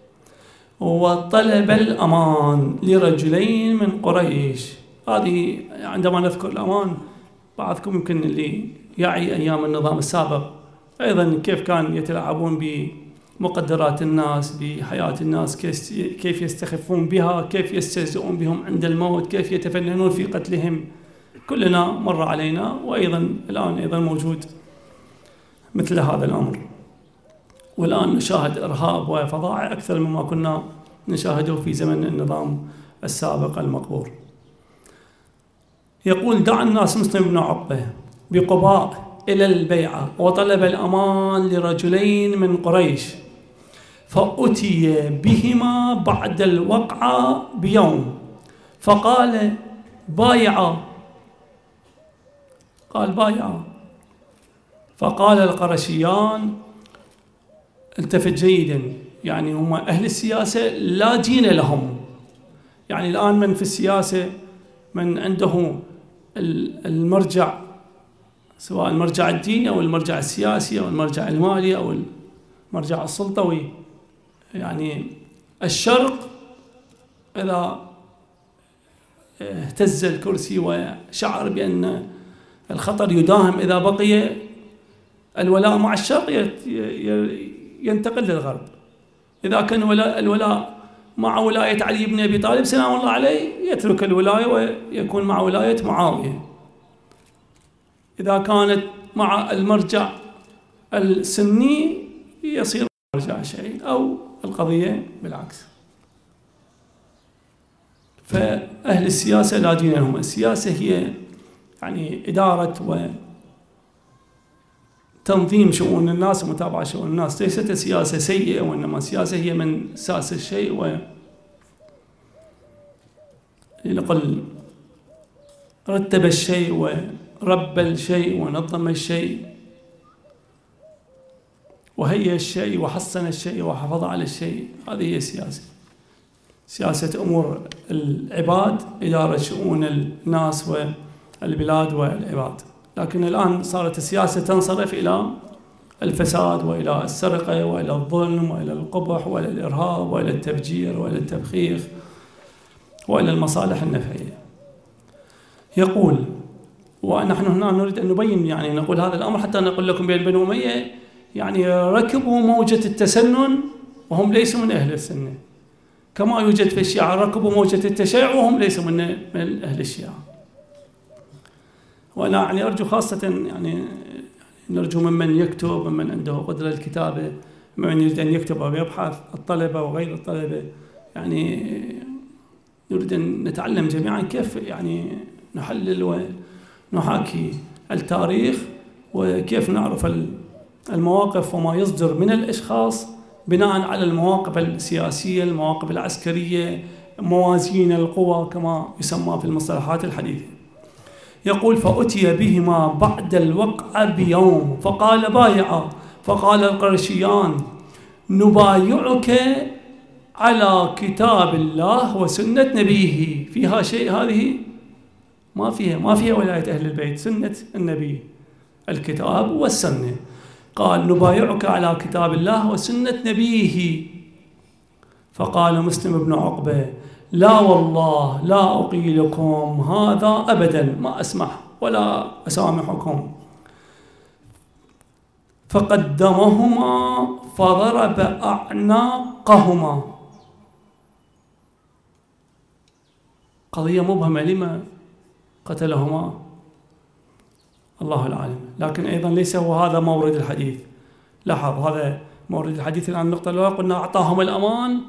وطلب الأمان لرجلين من قريش. هذه عندما نذكر الأمان بعضكم يمكن اللي يعي أيام النظام السابق أيضا كيف كان يتلاعبون بمقدرات الناس، بحياة الناس، كيف يستخفون بها، كيف يستهزئون بهم عند الموت، كيف يتفننون في قتلهم. كلنا مر علينا وأيضا الآن أيضا موجود مثل هذا الأمر. والآن نشاهد إرهاب وفظائع أكثر مما كنا نشاهده في زمن النظام السابق المقبور. يقول دعا الناس مسلم بن عقبة بقباء إلى البيعة وطلب الأمان لرجلين من قريش فأتي بهما بعد الوقعة بيوم فقال بايعا، قال بايعا. فقال القرشيان التفت جيدا، يعني هم أهل السياسة لا دين لهم. يعني الآن من في السياسة من عنده المرجع، سواء المرجع الديني أو المرجع السياسي أو المرجع المالي أو المرجع السلطوي، يعني الشرق إذا اهتز الكرسي وشعر بأن الخطر يداهم إذا بقي الولاء مع الشرق ينتقل للغرب. إذا كان الولاء مع ولاية علي بن أبي طالب سلام الله عليه يترك الولاية ويكون مع ولاية معاوية. إذا كانت مع المرجع السني يصير مرجع الشيعي أو القضية بالعكس. فأهل السياسة لا دين لهم. السياسة هي يعني إدارة وتنظيم شؤون الناس ومتابعة شؤون الناس، ليست سياسة سيئة، وإنما السياسة هي من ساس الشيء لنقل رتب الشيء ورب الشيء ونظم الشيء وهيئ الشيء وحسن الشيء وحافظ على الشيء. هذه هي السياسة. سياسة أمور العباد، إدارة شؤون الناس والبلاد والعباد. لكن الآن صارت السياسة تنصرف إلى الفساد وإلى السرقة وإلى الظلم وإلى القبح وإلى الإرهاب وإلى التفجير وإلى التبخيخ وإلى المصالح النفعية. يقول ونحن هنا نريد أن نبين، يعني نقول هذا الأمر حتى نقول لكم بين بني أمية يعني ركبوا موجة التسنن وهم ليسوا من أهل السنة، كما يوجد في الشيعة ركبوا موجة التشيع وهم ليسوا من أهل الشيعة. وأنا يعني أرجو خاصة يعني نرجو ممن يكتب، ممن عنده قدرة الكتابة، ممن يريد أن يكتب أو يبحث، الطلبة وغير الطلبة، يعني نريد أن نتعلم جميعا كيف يعني نحلل ونحاكي التاريخ وكيف نعرف المواقف وما يصدر من الأشخاص بناء على المواقف السياسية، المواقف العسكرية، موازين القوى كما يسمى في المصطلحات الحديثة. يقول فأتي بهما بعد الوقعة بيوم فقال بايعا. فقال القرشيان نبايعك على كتاب الله وسنة نبيه. فيها شيء هذه؟ ما فيها ولاية أهل البيت، سنة النبي، الكتاب والسنة. قال نبايعك على كتاب الله وسنة نبيه. فقال مسلم بن عقبة لا والله لا أقيلكم هذا أبدا، ما أسمح ولا أسامحكم. فقدمهما فضرب أعناقهما. قضية مبهمة، لما قتلهما الله العالم. لكن أيضا ليس هو هذا مورد الحديث. لاحظ هذا مورد الحديث. الآن النقطة الأولى قلنا أعطاهم الأمان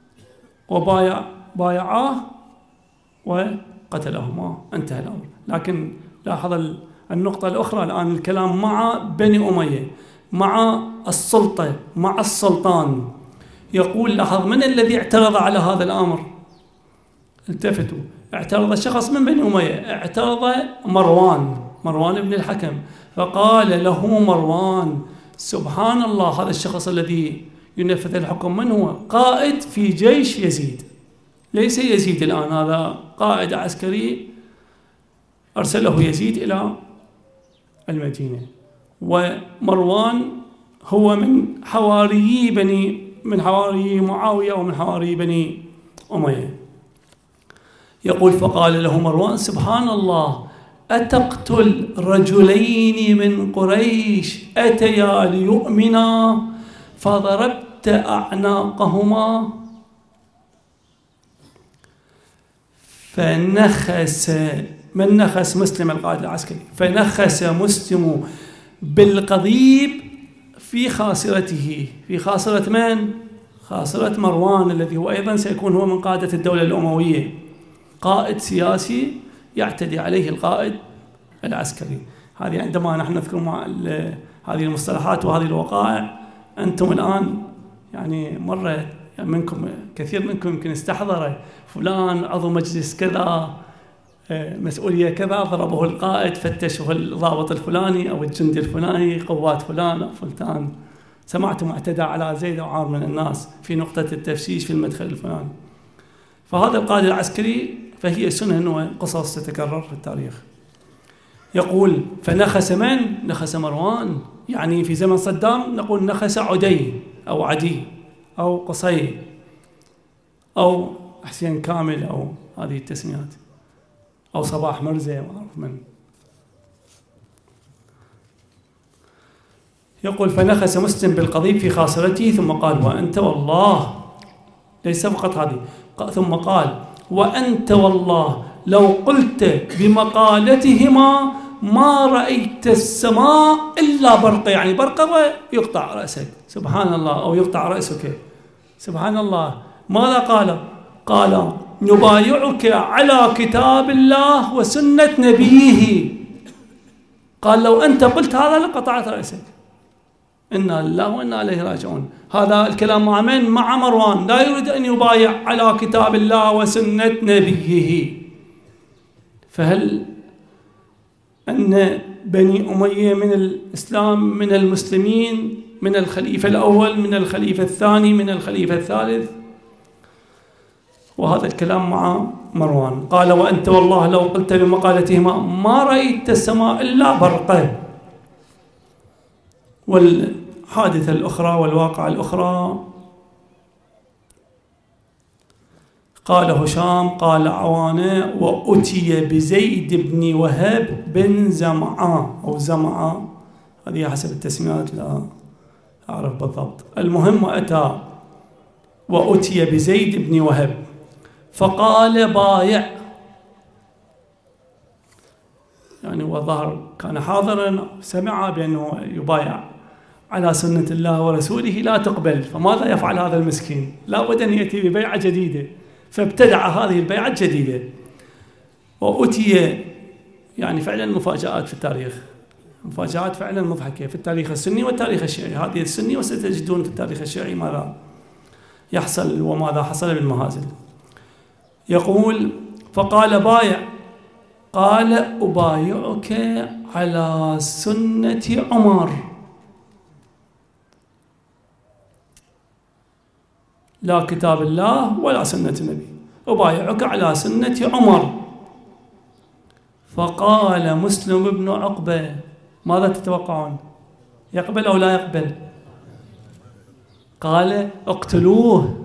وبايعاه وقتلهما، انتهى الأمر. لكن لاحظ النقطة الأخرى الآن الكلام مع بني أمية، مع السلطة، مع السلطان. يقول لاحظ من الذي اعترض على هذا الأمر؟ التفتوا، اعترض شخص من بني أمية، اعترض مروان بن الحكم، فقال له مروان سبحان الله، هذا الشخص الذي ينفذ الحكم من هو؟ قائد في جيش يزيد، ليس يزيد الآن، هذا قائد عسكري أرسله يزيد إلى المدينة، ومروان هو من حواري معاوية ومن حواري بني أمية. يقول فقال له مروان سبحان الله أتقتل رجلين من قريش أتيا ليؤمنا فضربت أعناقهما؟ فنخس من نخس مسلم القائد العسكري، فنخس مسلم بالقضيب في خاصرته، في خاصرة من؟ خاصرة مروان الذي هو أيضا سيكون هو من قادة الدولة الأموية، قائد سياسي يعتدي عليه القائد العسكري. هذه عندما نحن نذكر هذه المصطلحات وهذه الوقائع، أنتم الآن يعني مرة منكم كثير منكم يمكن استحضر فلان عضو مجلس كذا مسؤولية كذا ضربه القائد، فتشه الضابط الفلاني أو الجندي الفلاني، قوات فلان أو فلتان، سمعتم اعتدى على زيد أو عار من الناس في نقطة التفشيش في المدخل الفلاني. فهذا القائد العسكري فهي سنن وقصص تتكرر في التاريخ. يقول فنخس من؟ نخس مروان، يعني في زمن صدام نقول نخس عدي أو عدي أو قصي أو حسين كامل أو هذه التسميات، أو صباح مرزة وأعرف من. يقول فنخس مسلم بالقضيب في خاصرته ثم قال وأنت والله، ليس فقط هذه، ثم قال وأنت والله لو قلت بمقالتهما ما رأيت السماء إلا برق، يعني برق ويقطع رأسك، سبحان الله، أو يقطع رأسك، سبحان الله. ماذا قال؟ قال نبايعك على كتاب الله وسنة نبيه. قال لو أنت قلت هذا لقطعت رأسك. إنا لله وإنا إليه راجعون. هذا الكلام مع من؟ مع مروان، لا يريد أن يبايع على كتاب الله وسنة نبيه. فهل أن بني أمية من الإسلام، من المسلمين، من الخليفة الأول، من الخليفة الثاني، من الخليفة الثالث؟ وهذا الكلام مع مروان. قال وأنت والله لو قلت بمقالتهما ما رأيت السماء إلا برقه. والحادثة الأخرى والواقعة الأخرى قال هشام قال عوانة وأتي بزيد بن وهب بن زمعة أو زمعة، هذه حسب التسميات لا أعرف بالضبط، المهم وأتي بزيد بن وهب فقال بايع، يعني وظهر كان حاضرا سمع بأنه يبايع على سنة الله ورسوله لا تقبل، فماذا يفعل هذا المسكين؟ لا بد أن يأتي ببيعة جديدة، فابتدع هذه البيعة الجديدة. وأتي يعني فعلا مفاجآت في التاريخ، مفاجآت فعلا مضحكة في التاريخ السني والتاريخ الشيعي، هذه السني وستجدون في التاريخ الشيعي ماذا يحصل وماذا حصل بالمهازل. يقول فقال بايع، قال أبايعك على سنة عمر، لا كتاب الله ولا سنة النبي، أبايعك على سنة عمر. فقال مسلم بن عقبة ماذا تتوقعون؟ يقبل أو لا يقبل؟ قال اقتلوه.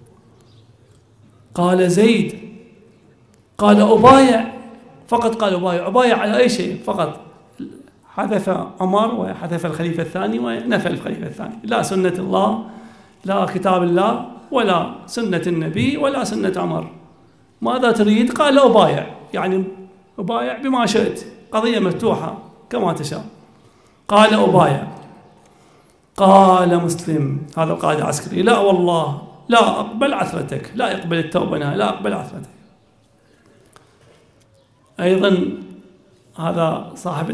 قال زيد قال أبايع، فقط قال أبايع على أي شيء فقط، حذف عمر وحذف الخليفة الثاني ونفى الخليفة الثاني، لا سنة الله لا كتاب الله ولا سنة النبي ولا سنة عمر. ماذا تريد؟ قال أبايع، يعني أبايع بما شئت، قضية مفتوحة كما تشاء. قال أبايع. قال مسلم هذا القائد العسكري لا والله لا أقبل عثرتك، لا يقبل التوبة، لا أقبل عثرتك. أيضا هذا صاحب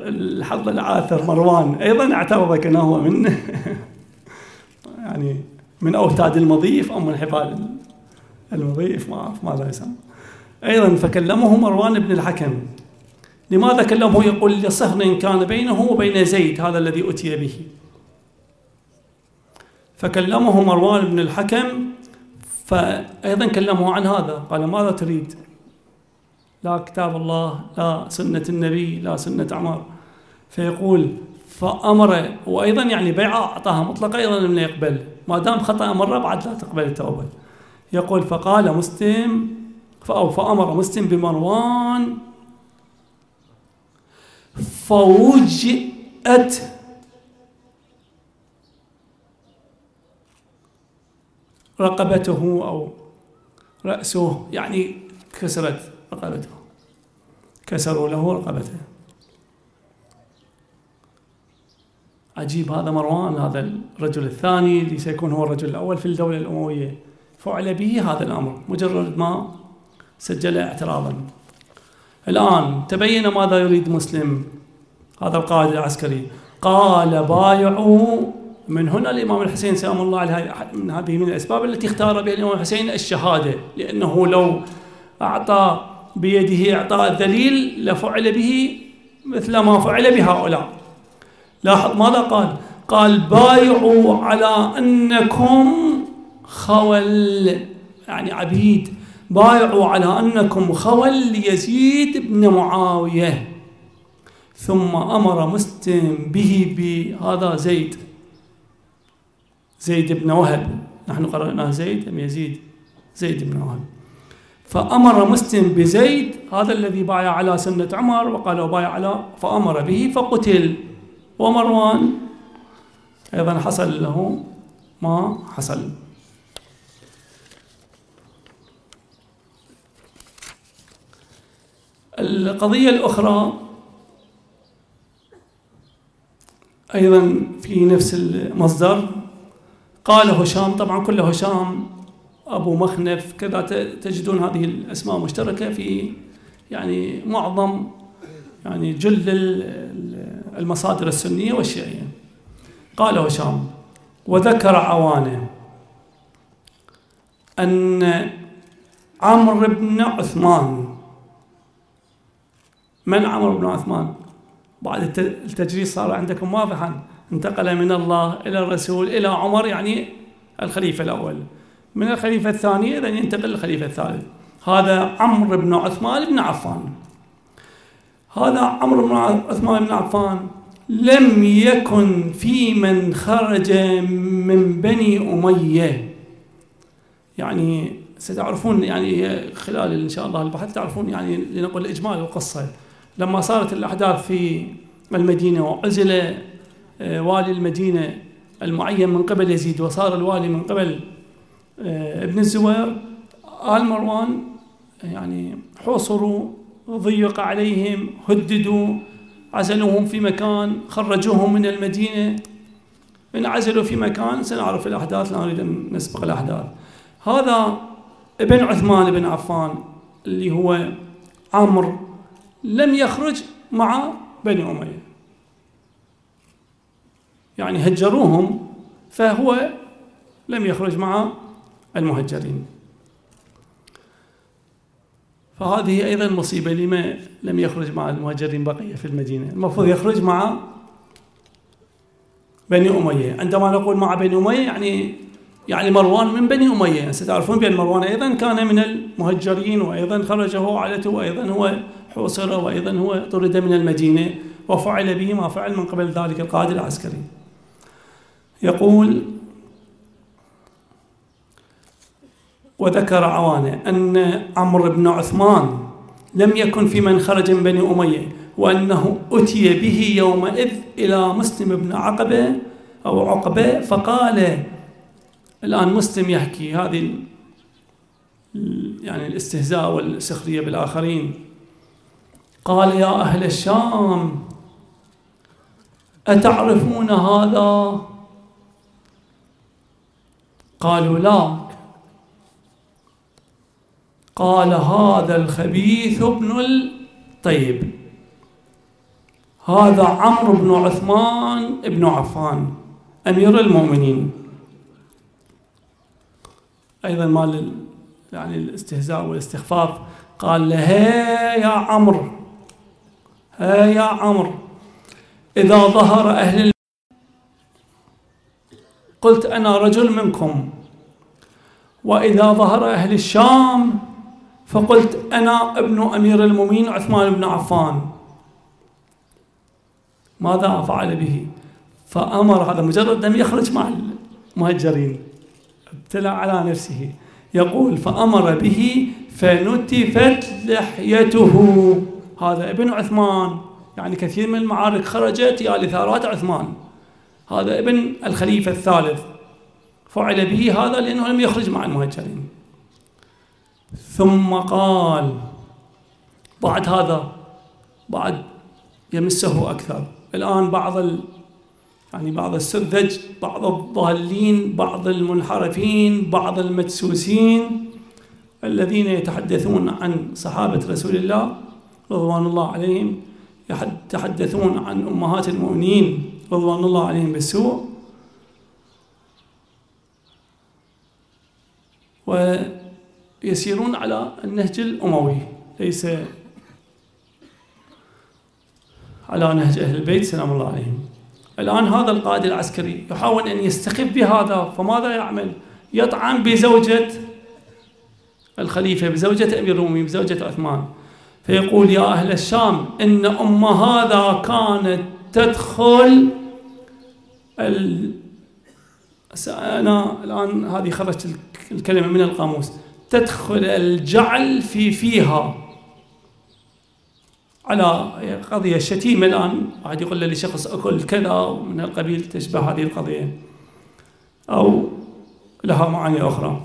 الحظ العاثر مروان أيضا اعترض كأنه هو من يعني من أوتاد المضيف أو من حبال المضيف، ما أعرف ماذا يسمى. أيضا فكلمه مروان بن الحكم. لماذا كلمه؟ يقول لصهر كان بينه وبين زيد هذا الذي أتي به. فكلمه مروان بن الحكم، فأيضا كلمه عن هذا، قال ماذا تريد؟ لا كتاب الله، لا سنة النبي، لا سنة عمر. فيقول فأمر، وأيضا يعني بيعة أعطاها مطلقة أيضا لم يقبل، ما دام خطأ مرة بعد لا تقبل التوبة. يقول فقال مسلم فأمر مسلم بمروان فوجئت رقبته أو رأسه، يعني كسرت رقبته، كسروا له رقبته. عجيب هذا مروان، هذا الرجل الثاني اللي سيكون هو الرجل الأول في الدولة الأموية، فعل به هذا الأمر مجرد ما سجل اعتراضا. الآن تبين ماذا يريد مسلم هذا القائد العسكري. قال بايعوا. من هنا الإمام الحسين سلام الله عليه، من هذه من الأسباب التي اختار بها الإمام الحسين الشهادة، لأنه لو أعطى بيده إعطاء الذليل لفعل به مثل ما فعل بهؤلاء. لاحظ ماذا قال؟ قال بايعوا على أنكم خول، يعني عبيد، بايعوا على أنكم خول ليزيد بن معاوية. ثم أمر مسلم به بهذا زيد بن وهب، نحن قرأناه زيد أم يزيد؟ زيد بن وهب. فأمر مسلم بزيد هذا الذي بايع على سنة عمر، وقال بايع على، فأمر به فقتل. ومروان أيضا حصل له ما حصل. القضية الأخرى أيضا في نفس المصدر، قال هشام، طبعا كل هشام أبو مخنف كذا، تجدون هذه الأسماء مشتركة في يعني معظم يعني جل المصادر السنية والشيعية. قال هشام وذكر عوانه أن عمرو بن عثمان، من عمرو بن عثمان؟ بعد التجريد صار عندكم واضحا، انتقل من الله إلى الرسول إلى عمر، يعني الخليفة الأول، من الخليفة الثاني إذن ينتقل للخليفة الثالث. هذا عمرو بن عثمان بن عفان. هذا عمرو بن عثمان بن عفان لم يكن في من خرج من بني أمية، يعني ستعرفون يعني خلال إن شاء الله البحث تعرفون يعني لنقل إجمال القصة. لما صارت الأحداث في المدينة وعزل والي المدينة المعين من قبل يزيد وصار الوالي من قبل ابن الزبير، آل مروان يعني حوصروا، ضيق عليهم، هددوا، عزلوهم في مكان، خرجوهم من المدينة، انعزلوا في مكان. سنعرف الأحداث، لا نريد أن نسبق الأحداث. هذا ابن عثمان بن عفان اللي هو عمرو لم يخرج مع بني أمية، يعني هجروهم، فهو لم يخرج مع المهجرين. فهذه أيضا مصيبة، لما لم يخرج مع المهاجرين بقية في المدينة؟ المفروض يخرج مع بني أمية. عندما نقول مع بني أمية يعني مروان من بني أمية. ستعرفون بأن مروان أيضا كان من المهجرين، وأيضا خرج هو وعائلته، وأيضا هو حوصر، وأيضا هو طرد من المدينة، وفعل به ما فعل من قبل ذلك القائد العسكري. يقول وذكر عوانه أن عمرو بن عثمان لم يكن في من خرج من بني أمية، وأنه أتي به يومئذ إلى مسلم بن عقبة أو عقبة، فقال، الآن مسلم يحكي هذه يعني الاستهزاء والسخرية بالآخرين، قال يا أهل الشام أتعرفون هذا؟ قالوا لا. قال هذا الخبيث ابن الطيب، هذا عمرو بن عثمان بن عفان أمير المؤمنين. أيضا مال يعني الاستهزاء والاستخفاف، قال له: هيا يا عمرو، هيا يا عمرو، إذا ظهر أهل قلت أنا رجل منكم، وإذا ظهر أهل الشام فقلت أنا ابن أمير المؤمنين عثمان بن عفان. ماذا فعل به؟ فأمر، هذا مجرد لم يخرج مع المهجرين، ابتلى على نفسه. يقول: فأمر به فنتفت لحيته. هذا ابن عثمان، يعني كثير من المعارك خرجت يا لثارات عثمان، هذا ابن الخليفة الثالث، فعل به هذا لأنه لم يخرج مع المهجرين. ثم قال بعد هذا، بعد يمسه أكثر، الآن بعض السذج، بعض الضالين، بعض المنحرفين، بعض المدسوسين الذين يتحدثون عن صحابة رسول الله رضوان الله عليهم، يتحدثون عن أمهات المؤمنين رضوان الله عليهم بالسوء، ويسيرون على النهج الأموي، ليس على نهج أهل البيت سلام الله عليهم. الآن هذا القائد العسكري يحاول أن يستخف بهذا، فماذا يعمل؟ يطعن بزوجة الخليفة، بزوجة أمير المؤمنين، بزوجة عثمان، فيقول: يا أهل الشام، إن أم هذا كانت تدخل أنا الآن هذه خرجت الكلمة من القاموس، تدخل الجعل في فيها، على قضية شتيمة. الآن واحد يقول لشخص أكل كذا من القبيل تشبه هذه القضية أو لها معاني أخرى.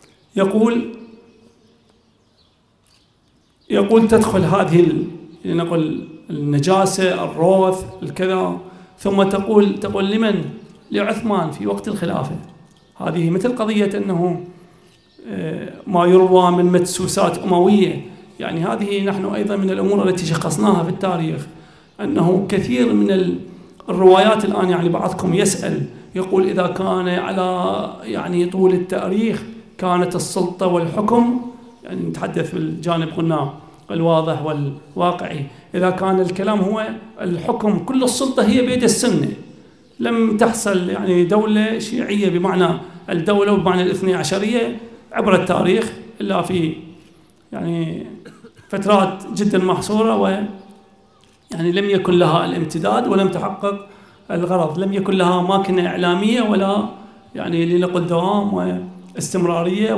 يقول تدخل هذه لنقل النجاسة، الروث، الكذا، ثم تقول لمن؟ لعثمان في وقت الخلافة. هذه مثل قضية أنه ما يروى من مدسوسات أموية، يعني هذه نحن أيضا من الأمور التي شخصناها في التاريخ، أنه كثير من الروايات الآن، يعني بعضكم يسأل يقول: إذا كان على يعني طول التاريخ كانت السلطة والحكم، يعني نتحدث بالجانب قلنا الواضح والواقعي، إذا كان الكلام هو الحكم كل السلطة هي بيد السنة، لم تحصل يعني دولة شيعية بمعنى الدولة وبمعنى الاثني عشرية عبر التاريخ إلا في يعني فترات جدا محصورة، ويعني لم يكن لها الامتداد ولم تحقق الغرض، لم يكن لها ماكنة إعلامية ولا يعني لنقل دوام واستمرارية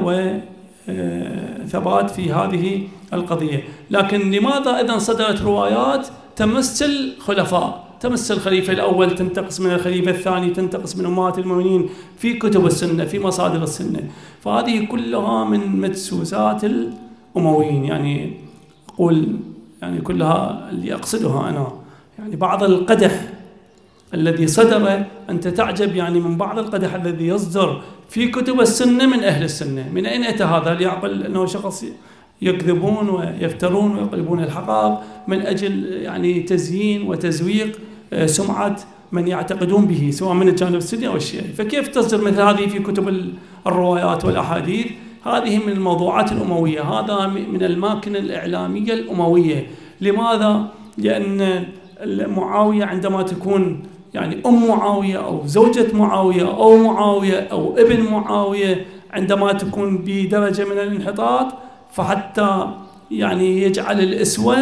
وثبات في هذه القضية. لكن لماذا إذا صدرت روايات تمس الخلفاء، تمس الخليفة الأول، تنتقص من الخليفة الثاني، تنتقص من أمهات المؤمنين في كتب السنة، في مصادر السنة؟ فهذه كلها من مدسوسات الأمويين، يعني أقول يعني كلها اللي أقصدها أنا، يعني بعض القدح الذي صدر، أنت تعجب يعني من بعض القدح الذي يصدر في كتب السنة من أهل السنة. من أين أتى هذا؟ ليعقل أنه شخص يكذبون ويفترون ويقلبون الحقائق من أجل يعني تزيين وتزويق سمعة من يعتقدون به، سواء من الجانب السني أو الشيعي. فكيف تصدر مثل هذه في كتب الروايات والأحاديث؟ هذه من الموضوعات الأموية، هذا من الماكنة الإعلامية الأموية. لماذا؟ لأن معاوية عندما تكون يعني أم معاوية أو زوجة معاوية أو معاوية أو ابن معاوية، عندما تكون بدرجة من الانحطاط، فحتى يعني يجعل الأسوة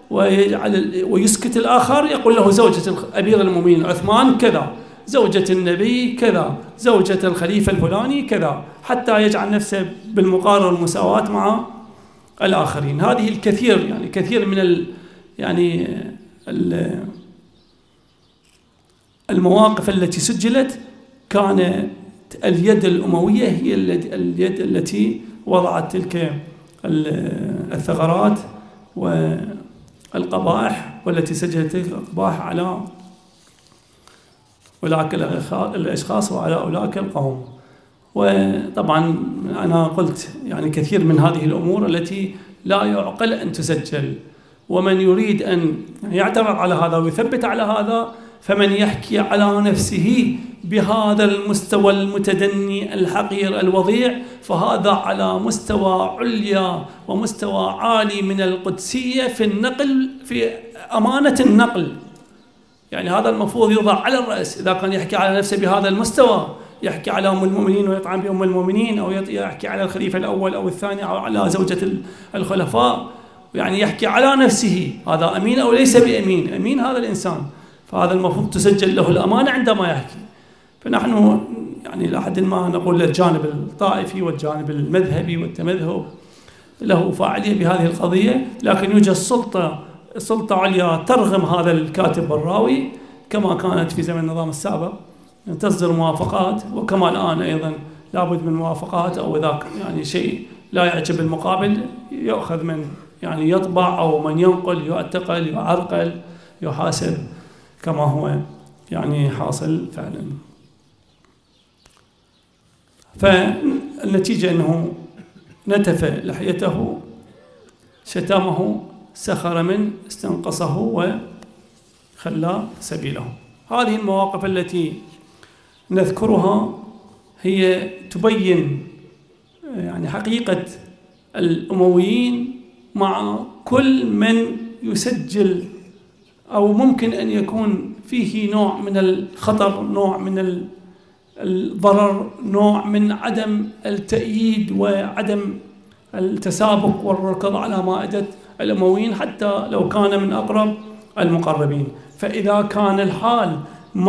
ويسكت الآخر، يقول له زوجة أمير المؤمنين عثمان كذا، زوجة النبي كذا، زوجة الخليفة الفلاني كذا، حتى يجعل نفسه بالمقارنة والمساواة مع الآخرين. هذه الكثير، يعني كثير من المواقف التي سجلت، كانت اليد الأموية هي اليد التي وضعت تلك الثغرات والقبائح، والتي سجلت تلك القبائح على أولئك الأشخاص وعلى أولئك القوم. وطبعا أنا قلت يعني كثير من هذه الأمور التي لا يعقل أن تسجل، ومن يريد أن يعترض على هذا ويثبت على هذا، فمن يحكي على نفسه بهذا المستوى المتدني الحقير الوضيع، فهذا على مستوى عليا ومستوى عالي من القدسية في النقل، في أمانة النقل. يعني هذا المفروض يوضع على الرأس. إذا كان يحكي على نفسه بهذا المستوى، يحكي على أم المؤمنين ويطعن بأم المؤمنين، أو يحكي على الخليفة الأول أو الثاني، أو على زوجة الخلفاء، يعني يحكي على نفسه، هذا أمين أو ليس بأمين؟ أمين هذا الإنسان، فهذا المفروض تسجل له الأمانة عندما يحكي. فنحن يعني لحد ما نقول الجانب الطائفي والجانب المذهبي والتمذهب له فاعلية بهذه القضية، لكن يوجد سلطة عليا ترغم هذا الكاتب والراوي، كما كانت في زمن النظام السابق تصدر موافقات، وكما الآن أيضا لابد من موافقات، أو إذا يعني شيء لا يعجب المقابل يأخذ من يعني يطبع، أو من ينقل يعتقل يعرقل يحاسب، كما هو يعني حاصل فعلا. فالنتيجة أنه نتف لحيته، شتمه، سخر منه، استنقصه وخلى سبيله. هذه المواقف التي نذكرها هي تبين يعني حقيقة الأمويين مع كل من يسجل أو ممكن أن يكون فيه نوع من الخطر، نوع من الضرر، نوع من عدم التأييد وعدم التسابق والركض على مائدة الأمويين، حتى لو كان من أقرب المقربين. فإذا كان الحال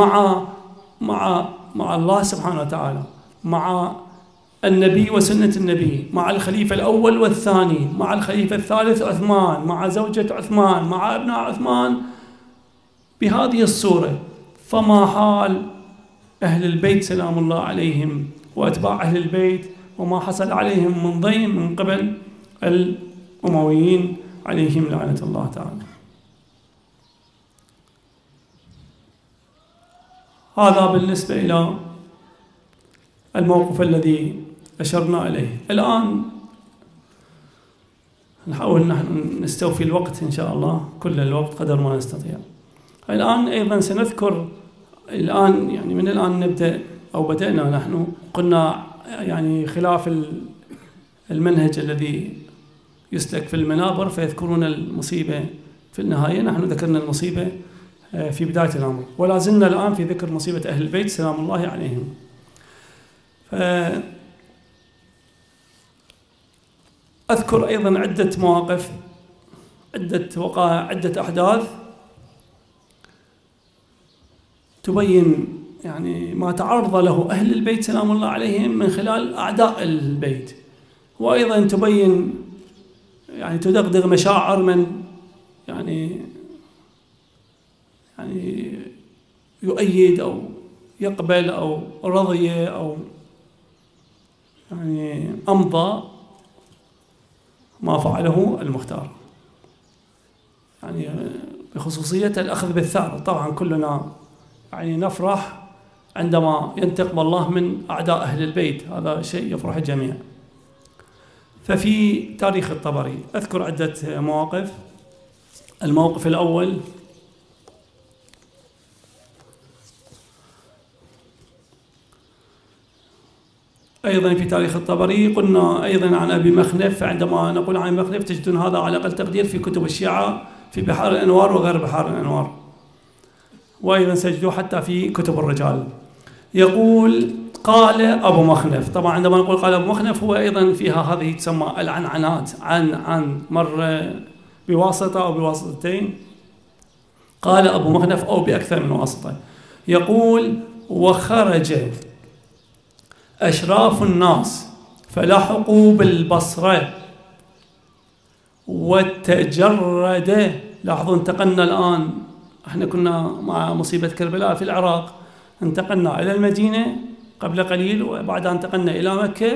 مع الله سبحانه وتعالى، مع النبي وسنة النبي، مع الخليفة الأول والثاني، مع الخليفة الثالث عثمان، مع زوجة عثمان، مع ابناء عثمان بهذه الصورة، فما حال أهل البيت سلام الله عليهم وأتباع أهل البيت وما حصل عليهم من ضيم من قبل الأمويين عليهم لعنة الله تعالى. هذا بالنسبة إلى الموقف الذي أشرنا إليه. الآن نحاول نحن نستوفي الوقت إن شاء الله، كل الوقت قدر ما نستطيع. الآن أيضا سنذكر، الآن يعني من الآن نبدأ أو بدأنا نحن، قلنا يعني خلاف المنهج الذي يسلك في المنابر فيذكرون المصيبة في النهاية، نحن ذكرنا المصيبة في بداية الأمر، ولا زلنا الآن في ذكر مصيبة أهل البيت سلام الله عليهم. أذكر أيضا عدة مواقف، عدة وقائع، عدة أحداث تبين يعني ما تعرض له أهل البيت سلام الله عليهم من خلال أعداء البيت، وأيضا تبين يعني تدغدغ مشاعر من يعني يؤيد أو يقبل أو رضي أو يعني أمضى ما فعله المختار، يعني بخصوصية الأخذ بالثأر. طبعا كلنا يعني نفرح عندما ينتقم الله من أعداء أهل البيت، هذا شيء يفرح الجميع. ففي تاريخ الطبري أذكر عدة مواقف. الموقف الأول أيضا في تاريخ الطبري، قلنا أيضا عن أبي مخنف، فعندما نقول عن مخنف تجدون هذا على أقل تقدير في كتب الشيعة في بحار الأنوار وغير بحار الأنوار، وأيضا سجدوه حتى في كتب الرجال. يقول قال أبو مخنف، طبعا عندما نقول قال أبو مخنف هو أيضا فيها هذه تسمى العنعنات، عن مر بواسطة أو بواسطتين، قال أبو مخنف أو بأكثر من واسطة. يقول وخرج أشراف الناس فلحقوا بالبصرة وتجرد. لاحظوا انتقلنا الآن، احنا كنا مع مصيبة كربلاء في العراق، انتقلنا إلى المدينة قبل قليل، وبعدها انتقلنا إلى مكة،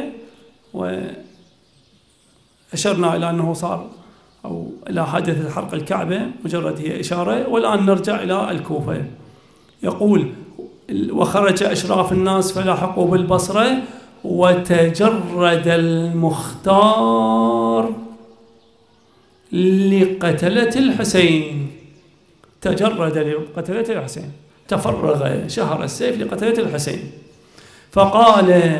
وأشرنا إلى أنه صار أو إلى حادثة حرق الكعبة، مجرد هي إشارة، والآن نرجع إلى الكوفة. يقول وخرج أشراف الناس فلحقوا بالبصرة وتجرد المختار لقتلة الحسين. تجرد لقتلة الحسين، تفرغ شهر السيف لقتلة الحسين. فقال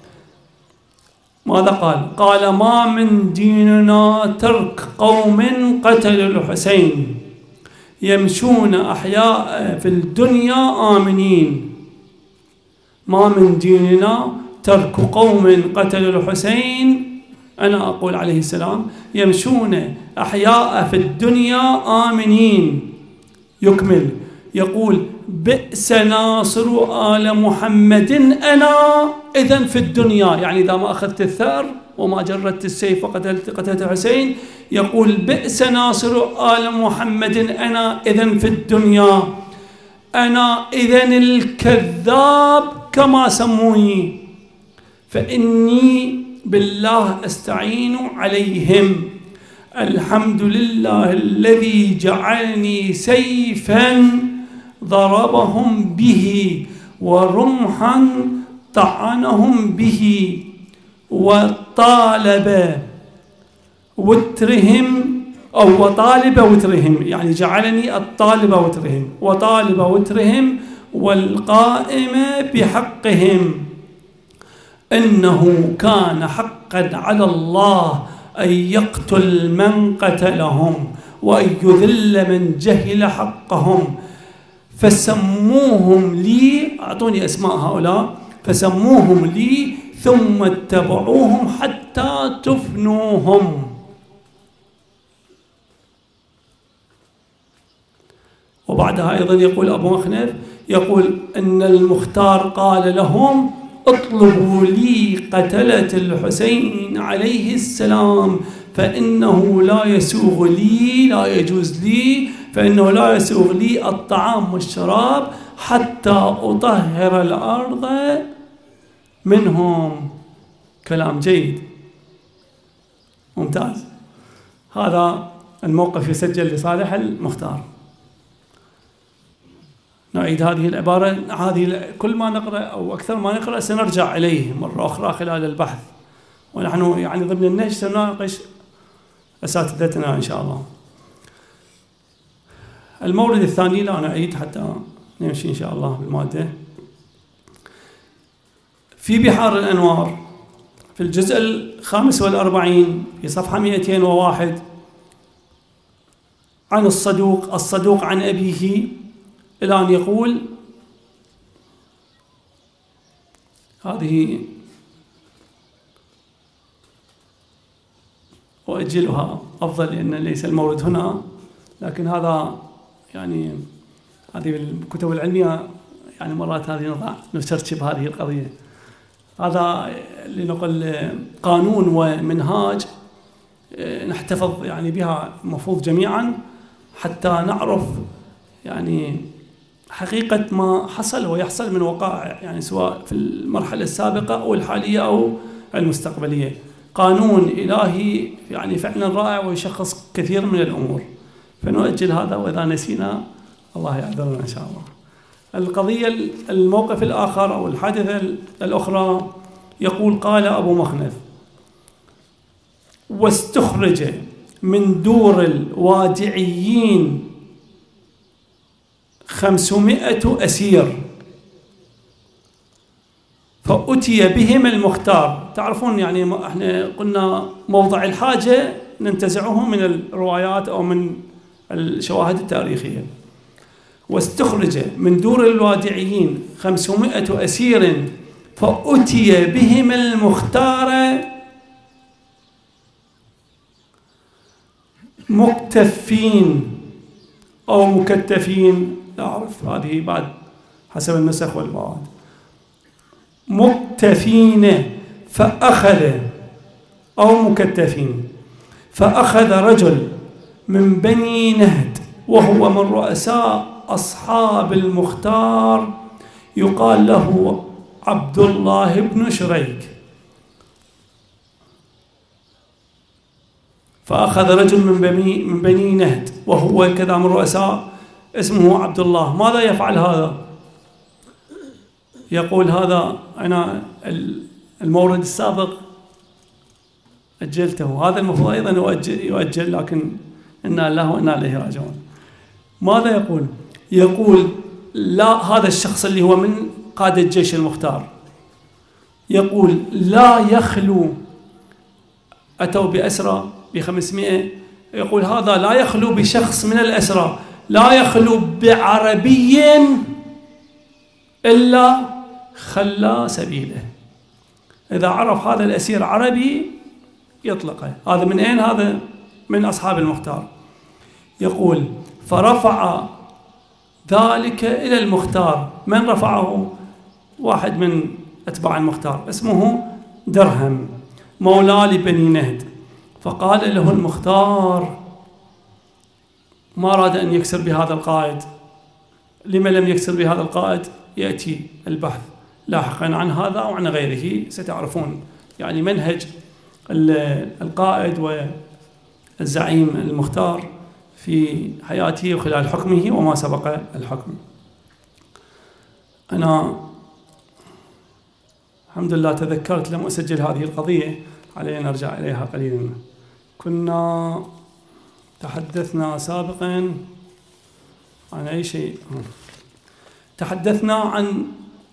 ماذا قال؟ قال: ما من ديننا ترك قوم قتلوا الحسين يمشون أحياء في الدنيا آمنين. ما من ديننا ترك قوم قتلوا الحسين، أنا أقول عليه السلام، يمشون أحياء في الدنيا آمنين. يكمل يقول: بئس ناصر آل محمد أنا إذن في الدنيا، يعني إذا ما أخذت الثأر وما جردت السيف وقتلت حسين، يقول: بئس ناصر آل محمد أنا إذن في الدنيا، أنا إذن الكذاب كما سموني، فإني بالله أستعين عليهم. الحمد لله الذي جعلني سيفا ضربهم به ورمحا طعنهم به، وطالب وترهم أو وطالب وترهم، يعني جعلني الطالب وترهم وطالب وترهم والقائم بحقهم. إنه كان حقا على الله أن يقتل من قتلهم وأن يذل من جهل حقهم، فسموهم لي، أعطوني أسماء هؤلاء، فسموهم لي ثم اتبعوهم حتى تفنوهم. وبعدها أيضا يقول أبو مخنف، يقول: إن المختار قال لهم: اطلبوا لي قتلة الحسين عليه السلام، فإنه لا يسوغ لي، لا يجوز لي، فإنه لا يسوغ لي الطعام والشراب حتى أطهر الأرض منهم. كلام جيد ممتاز. هذا الموقف يسجل لصالح المختار. نعيد هذه العبارة، هذه كل ما نقرأ أو أكثر ما نقرأ سنرجع إليه مرة أخرى خلال البحث، ونحن يعني ضمن النهج سنناقش أساتذتنا إن شاء الله. المورد الثاني لا نعيد حتى نمشي إن شاء الله بالمادة. في بحار الأنوار في الجزء 45 في صفحة 201 عن الصدوق عن أبيه إلى أن يقول، هذه وأجلها أفضل لأن ليس المورد هنا، لكن هذا يعني هذه الكتب العلمية يعني مرات هذه نسترشب هذه القضية. هذا لنقل قانون ومنهاج نحتفظ يعني بها المفروض جميعا حتى نعرف يعني حقيقة ما حصل ويحصل من وقائع، يعني سواء في المرحلة السابقة أو الحالية أو المستقبلية. قانون إلهي يعني فعلا رائع ويشخص كثير من الأمور، فنؤجل هذا، وإذا نسينا الله يعذرنا إن شاء الله. القضية الموقف الآخر أو الحادثة الأخرى يقول: قال أبو مخنف: واستخرج من دور الوادعيين 500 أسير فأتي بهم المختار. تعرفون يعني احنا قلنا موضع الحاجة ننتزعه من الروايات أو من الشواهد التاريخية. واستخرج من دور الوادعيين 500 أسير فأتي بهم المختار مكتفين أو مكتفين، لا أعرف هذه بعد حسب النسخ والمواد. مكتفين فأخذ أو مكتفين، فأخذ رجل من بني نهد وهو من رؤساء أصحاب المختار يقال له عبد الله بن شريك. فأخذ رجل من بني نهد وهو كذا من رؤساء اسمه عبد الله. ماذا يفعل هذا؟ يقول: هذا أنا المورد السابق أجلته، هذا المفروض أيضا يؤجل، لكن إنا الله وإنا إليه راجعون. ماذا يقول؟ يقول: لا، هذا الشخص اللي هو من قادة الجيش المختار يقول لا يخلو، أتوا بأسرى ب500، يقول هذا لا يخلو بشخص من الأسرى، لا يخلو بعربي إلا خلى سبيله. إذا عرف هذا الأسير عربي يطلقه. هذا من أين؟ هذا من أصحاب المختار. يقول فرفع ذلك إلى المختار. من رفعه؟ واحد من أتباع المختار اسمه درهم مولى لبني نهد. فقال له المختار، ما أراد أن يكسر بهذا القائد. لما لم يكسر بهذا القائد؟ يأتي البحث لاحقا عن هذا أو عن غيره، ستعرفون يعني منهج القائد والزعيم المختار في حياته وخلال حكمه وما سبق الحكم. أنا الحمد لله تذكرت، لم أسجل هذه القضية، علي أن أرجع إليها قليلا. كنا تحدثنا سابقا عن أي شيء، تحدثنا عن،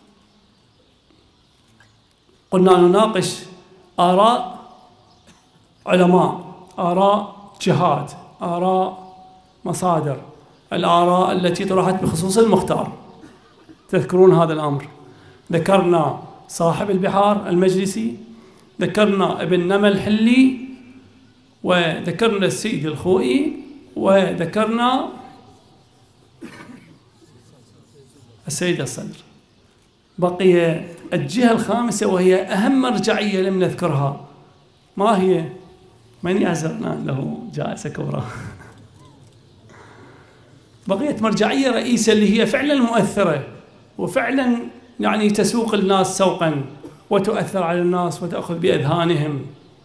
قلنا نناقش آراء علماء، آراء جهات، آراء مصادر، الآراء التي طرحت بخصوص المختار. تذكرون هذا الأمر؟ ذكرنا صاحب البحار المجلسي، ذكرنا ابن نمى الحلي، وذكرنا السيد الخوئي، وذكرنا السيد الصدر. بقي الجهة الخامسة وهي أهم مرجعية لم نذكرها. ما هي؟ من يعزرنا له جائزة كبرى. بقيت مرجعية رئيسة اللي هي فعلا مؤثرة وفعلا يعني تسوق الناس سوقا وتؤثر على الناس وتأخذ بأذهانهم.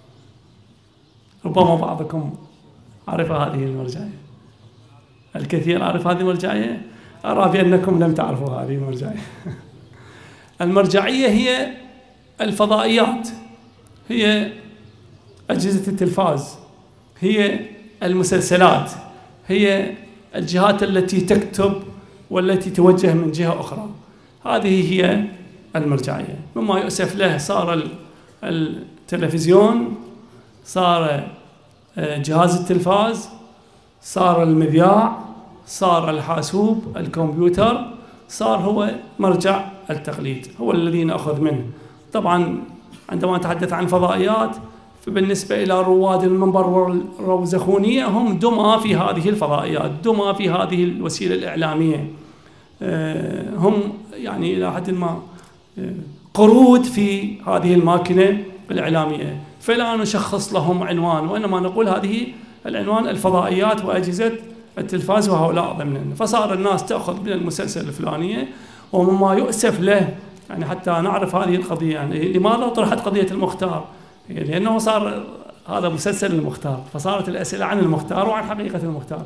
ربما بعضكم عرف هذه المرجعية، الكثير عرف هذه المرجعية. أرى بأنكم لم تعرفوا هذه المرجعية. المرجعية هي الفضائيات، هي أجهزة التلفاز، هي المسلسلات، هي الجهات التي تكتب والتي توجه من جهة أخرى. هذه هي المرجعية. مما يؤسف له صار التلفزيون، صار جهاز التلفاز، صار المذياع، صار الحاسوب، الكمبيوتر، صار هو مرجع التقليد، هو الذي نأخذ منه. طبعا عندما نتحدث عن فضائيات، فبالنسبة إلى رواد المنبر والروزخونية هم دمى في هذه الفضائيات، دمى في هذه الوسيلة الإعلامية، هم يعني إلى حد ما قرود في هذه الماكينة الإعلامية. فلا نشخص لهم عنوان، وإنما نقول هذه العنوان الفضائيات وأجهزة التلفاز وهؤلاء ضمننا. فصار الناس تأخذ من المسلسل الفلانية. ومما يؤسف له يعني حتى نعرف هذه القضية، يعني لماذا طرحت قضية المختار؟ لأنه صار هذا مسلسل المختار، فصارت الأسئلة عن المختار وعن حقيقة المختار.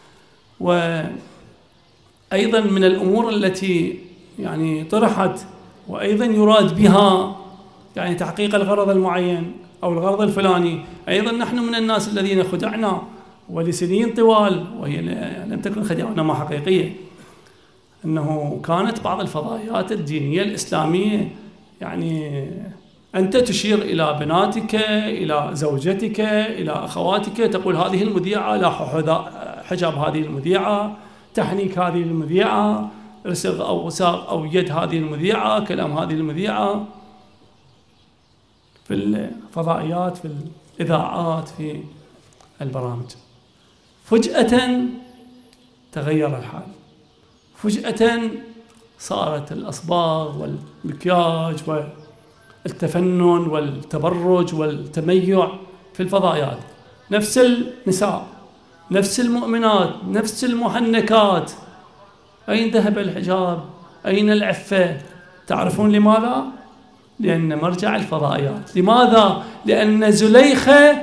وأيضا من الأمور التي يعني طرحت وأيضا يراد بها يعني تحقيق الغرض المعين أو الغرض الفلاني، أيضا نحن من الناس الذين خدعنا ولسنين طوال، وهي لم تكن خدعنا حقيقية، أنه كانت بعض الفضائيات الدينية الإسلامية يعني أنت تشير إلى بناتك، إلى زوجتك، إلى أخواتك، تقول هذه المذيعة لا حجاب هذه المذيعة، تحنيك هذه المذيعة، رسغ أو وساق أو يد هذه المذيعة، كلام هذه المذيعة، في الفضائيات، في الإذاعات، في البرامج. فجأة تغير الحال، فجأة صارت الأصباغ والمكياج والتفنن والتبرج والتميع في الفضائيات. نفس النساء، نفس المؤمنات، نفس المحنكات. أين ذهب الحجاب؟ أين العفة؟ تعرفون لماذا؟ لأن مرجع الفضائيات. لماذا؟ لأن زليخة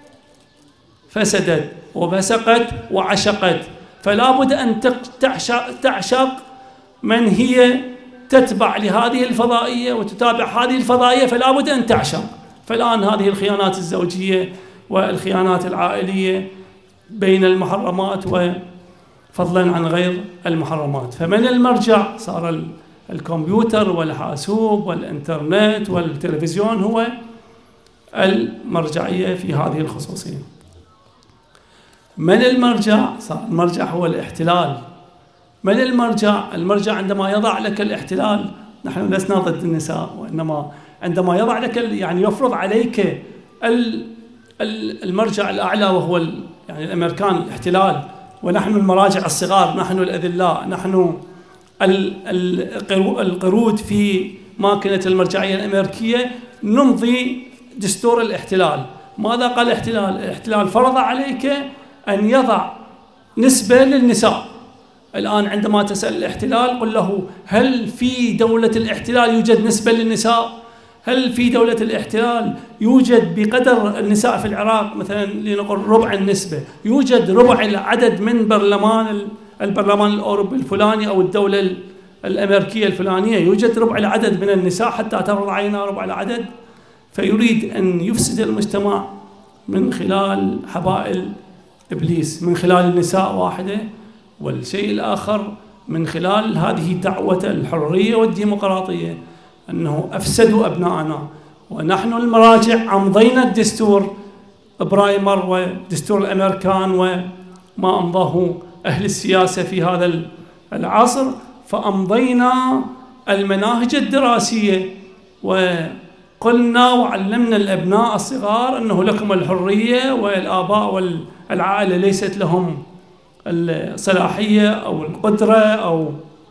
فسدت وبسقت وعشقت، فلا بد أن تعشق من هي تتبع لهذه الفضائية وتتابع هذه الفضائية، فلا بد أن تعشق. فالآن هذه الخيانات الزوجية والخيانات العائلية بين المحرمات فضلا عن غير المحرمات. فمن المرجع صار الكمبيوتر والحاسوب والإنترنت والتلفزيون هو المرجعية في هذه الخصوصية. من المرجع؟ صار المرجع هو الاحتلال. من المرجع؟ المرجع عندما يضع لك الاحتلال، نحن لسنا ضد النساء، وإنما عندما يضع لك يعني يفرض عليك المرجع الأعلى وهو يعني الأمريكان الاحتلال، ونحن المراجع الصغار، نحن الأذلاء، نحن القرود في ماكنة المرجعية الأمريكية، نمضي دستور الاحتلال. ماذا قال الاحتلال؟ الاحتلال فرض عليك أن يضع نسبة للنساء. الآن عندما تسأل الاحتلال قل له: هل في دولة الاحتلال يوجد نسبة للنساء؟ هل في دولة الاحتلال يوجد بقدر النساء في العراق مثلا لنقول ربع النسبة، يوجد ربع العدد من البرلمان الأوروبي الفلاني أو الدولة الأمريكية الفلانية، يوجد ربع العدد من النساء حتى تفرض علينا ربع العدد؟ فيريد أن يفسد المجتمع من خلال حبائل إبليس، من خلال النساء واحدة، والشيء الآخر من خلال هذه دعوة الحرية والديمقراطية، أنه أفسدوا أبناءنا. ونحن المراجع أمضينا الدستور برايمر ودستور الأمريكان وما أمضاه أهل السياسة في هذا العصر، فأمضينا المناهج الدراسية وقلنا وعلمنا الأبناء الصغار أنه لكم الحرية، والآباء والعائلة ليست لهم الصلاحية أو القدرة أو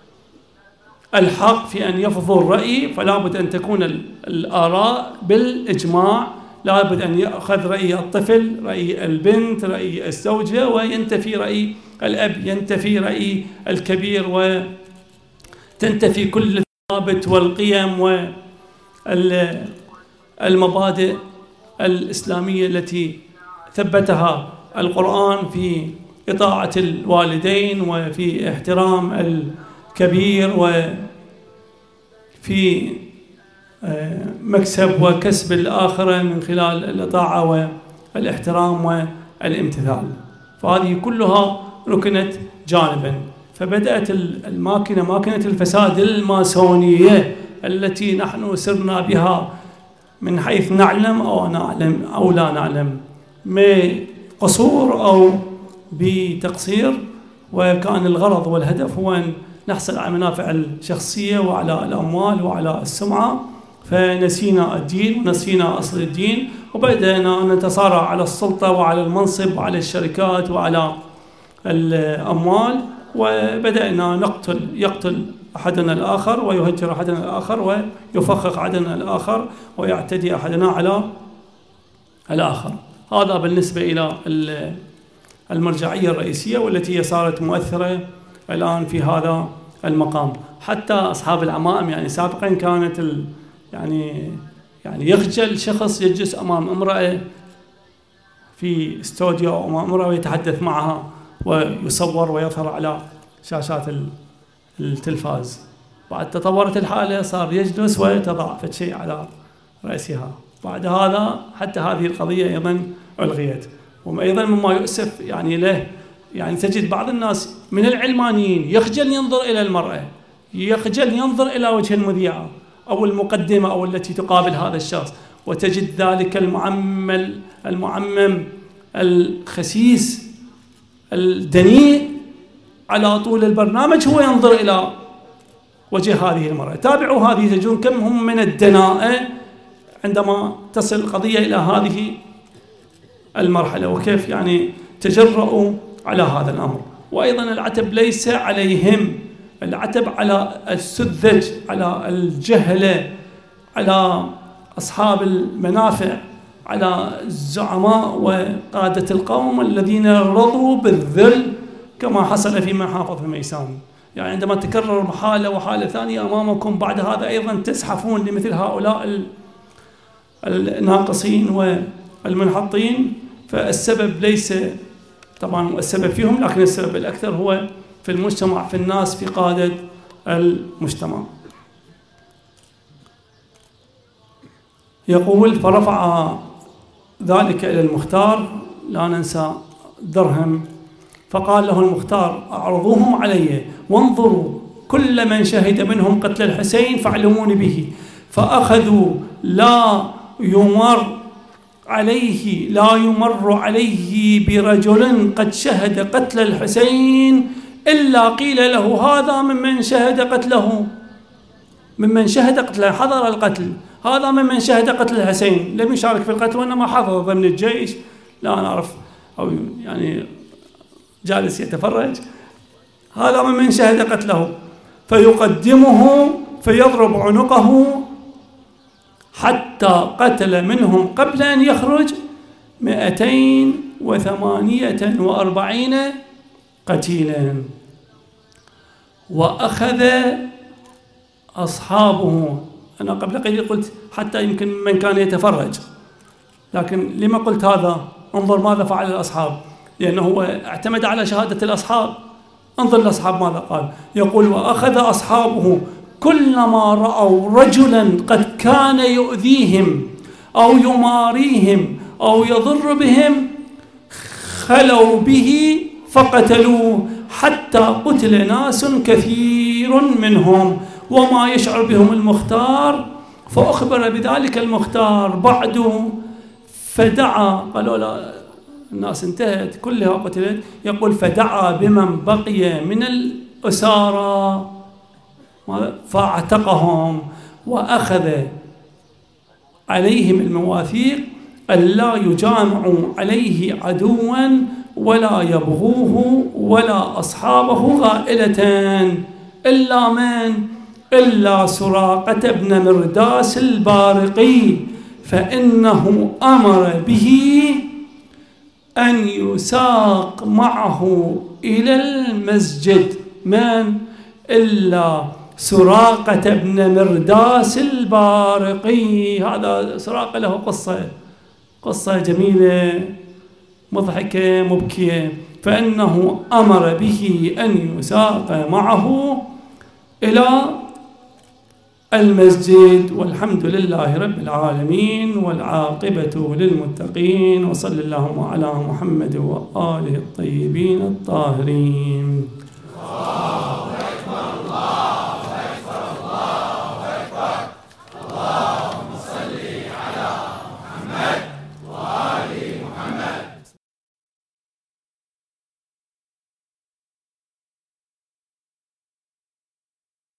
الحق في أن يفرضوا الرأي، فلا بد أن تكون الآراء بالإجماع، لا بد أن يأخذ رأي الطفل، رأي البنت، رأي الزوجة، وينتفي رأي الأب، ينتفي رأي الكبير، وتنتفي كل الثوابت والقيم والمبادئ الإسلامية التي ثبتها القرآن في إطاعة الوالدين وفي احترام الكبير وفي مكسب وكسب الآخرة من خلال الإطاعة والاحترام والامتثال. فهذه كلها ركنت جانبا. فبدأت الماكنة، ماكنة الفساد الماسونية التي نحن سرنا بها من حيث نعلم أو لا نعلم، بقصور أو بتقصير، وكان الغرض والهدف هو أن نحصل على المنافع الشخصية وعلى الأموال وعلى السمعة، فنسينا الدين ونسينا أصل الدين، وبدأنا نتصارع على السلطة وعلى المنصب وعلى الشركات وعلى الأموال، وبدأنا يقتل أحدنا الآخر ويهجر أحدنا الآخر ويفخخ أحدنا الآخر ويعتدي أحدنا على الآخر. هذا بالنسبة إلى المرجعية الرئيسية، والتي هي صارت مؤثرة الآن في هذا المقام. حتى أصحاب العمائم يعني سابقا كانت يعني يخجل شخص يجلس أمام امرأة في استوديو أو أمام امرأة ويتحدث معها ويصور ويظهر على شاشات التلفاز. بعد تطورت الحالة صار يجلس ويتضع شيء على رأسها. بعد هذا حتى هذه القضية أيضا ألغيت. وأيضا مما يؤسف يعني له، يعني تجد بعض الناس من العلمانيين يخجل ينظر إلى المرأة، يخجل ينظر إلى وجه المذيعة أو المقدمة أو التي تقابل هذا الشخص، وتجد ذلك المعمم الخسيس الدنيء على طول البرنامج هو ينظر إلى وجه هذه المرأة. تابعوا هذه تجدون كم هم من الدناءة عندما تصل القضية إلى هذه المرحلة، وكيف يعني تجرؤوا على هذا الأمر. وأيضا العتب ليس عليهم، العتب على السذج، على الجهلة، على أصحاب المنافع، على الزعماء وقادة القوم الذين رضوا بالذل كما حصل في محافظة الميسان. يعني عندما تكرر حالة وحالة ثانية أمامكم، بعد هذا أيضا تزحفون لمثل هؤلاء الناقصين والمنحطين. فالسبب ليس طبعا السبب فيهم، لكن السبب الأكثر هو في المجتمع، في الناس، في قادة المجتمع. يقول: فرفع ذلك إلى المختار، لا ننسى درهم، فقال له المختار: أعرضوهم علي وانظروا كل من شهد منهم قتل الحسين فاعلموني به. فأخذوا لا يمر عليه برجل قد شهد قتل الحسين إلا قيل له: هذا ممن شهد قتله، ممن شهد قتله، حضر القتل، هذا ممن شهد قتل الحسين، لم يشارك في القتل وإنما حضر ضمن الجيش، لا نعرف، أو يعني جالس يتفرج، هذا ممن شهد قتله. فيقدمه فيضرب عنقه حتى قتل منهم قبل أن يخرج 248 قتيلا. وأخذ أصحابه، أنا قبل قليل قلت حتى يمكن من كان يتفرج، لكن لما قلت هذا؟ انظر ماذا فعل الأصحاب، لأنه هو اعتمد على شهادة الأصحاب. انظر الأصحاب ماذا قال، يقول: وأخذ أصحابه كلما رأوا رجلا قد كان يؤذيهم أو يماريهم أو يضر بهم خلوا به فقتلوه، حتى قتل ناس كثير منهم وما يشعر بهم المختار. فأخبر بذلك المختار بعده فدعا، قالوا لا الناس انتهت كلها قتلت، يقول: فدعا بمن بقي من الأسارى فاعتقهم وأخذ عليهم المواثيق ألا يجامعوا عليه عدوا ولا يبغوه ولا أصحابه غائلة إلا من؟ إلا سراقة بن مرداس البارقي، فإنه أمر به أن يساق معه إلى المسجد. من؟ إلا سراقة بن مرداس البارقي. هذا سراقة له قصة جميلة مضحكة مبكية. فإنه أمر به أن يساق معه إلى المسجد. والحمد لله رب العالمين، والعاقبة للمتقين، وصلى اللهم على محمد وآله الطيبين الطاهرين.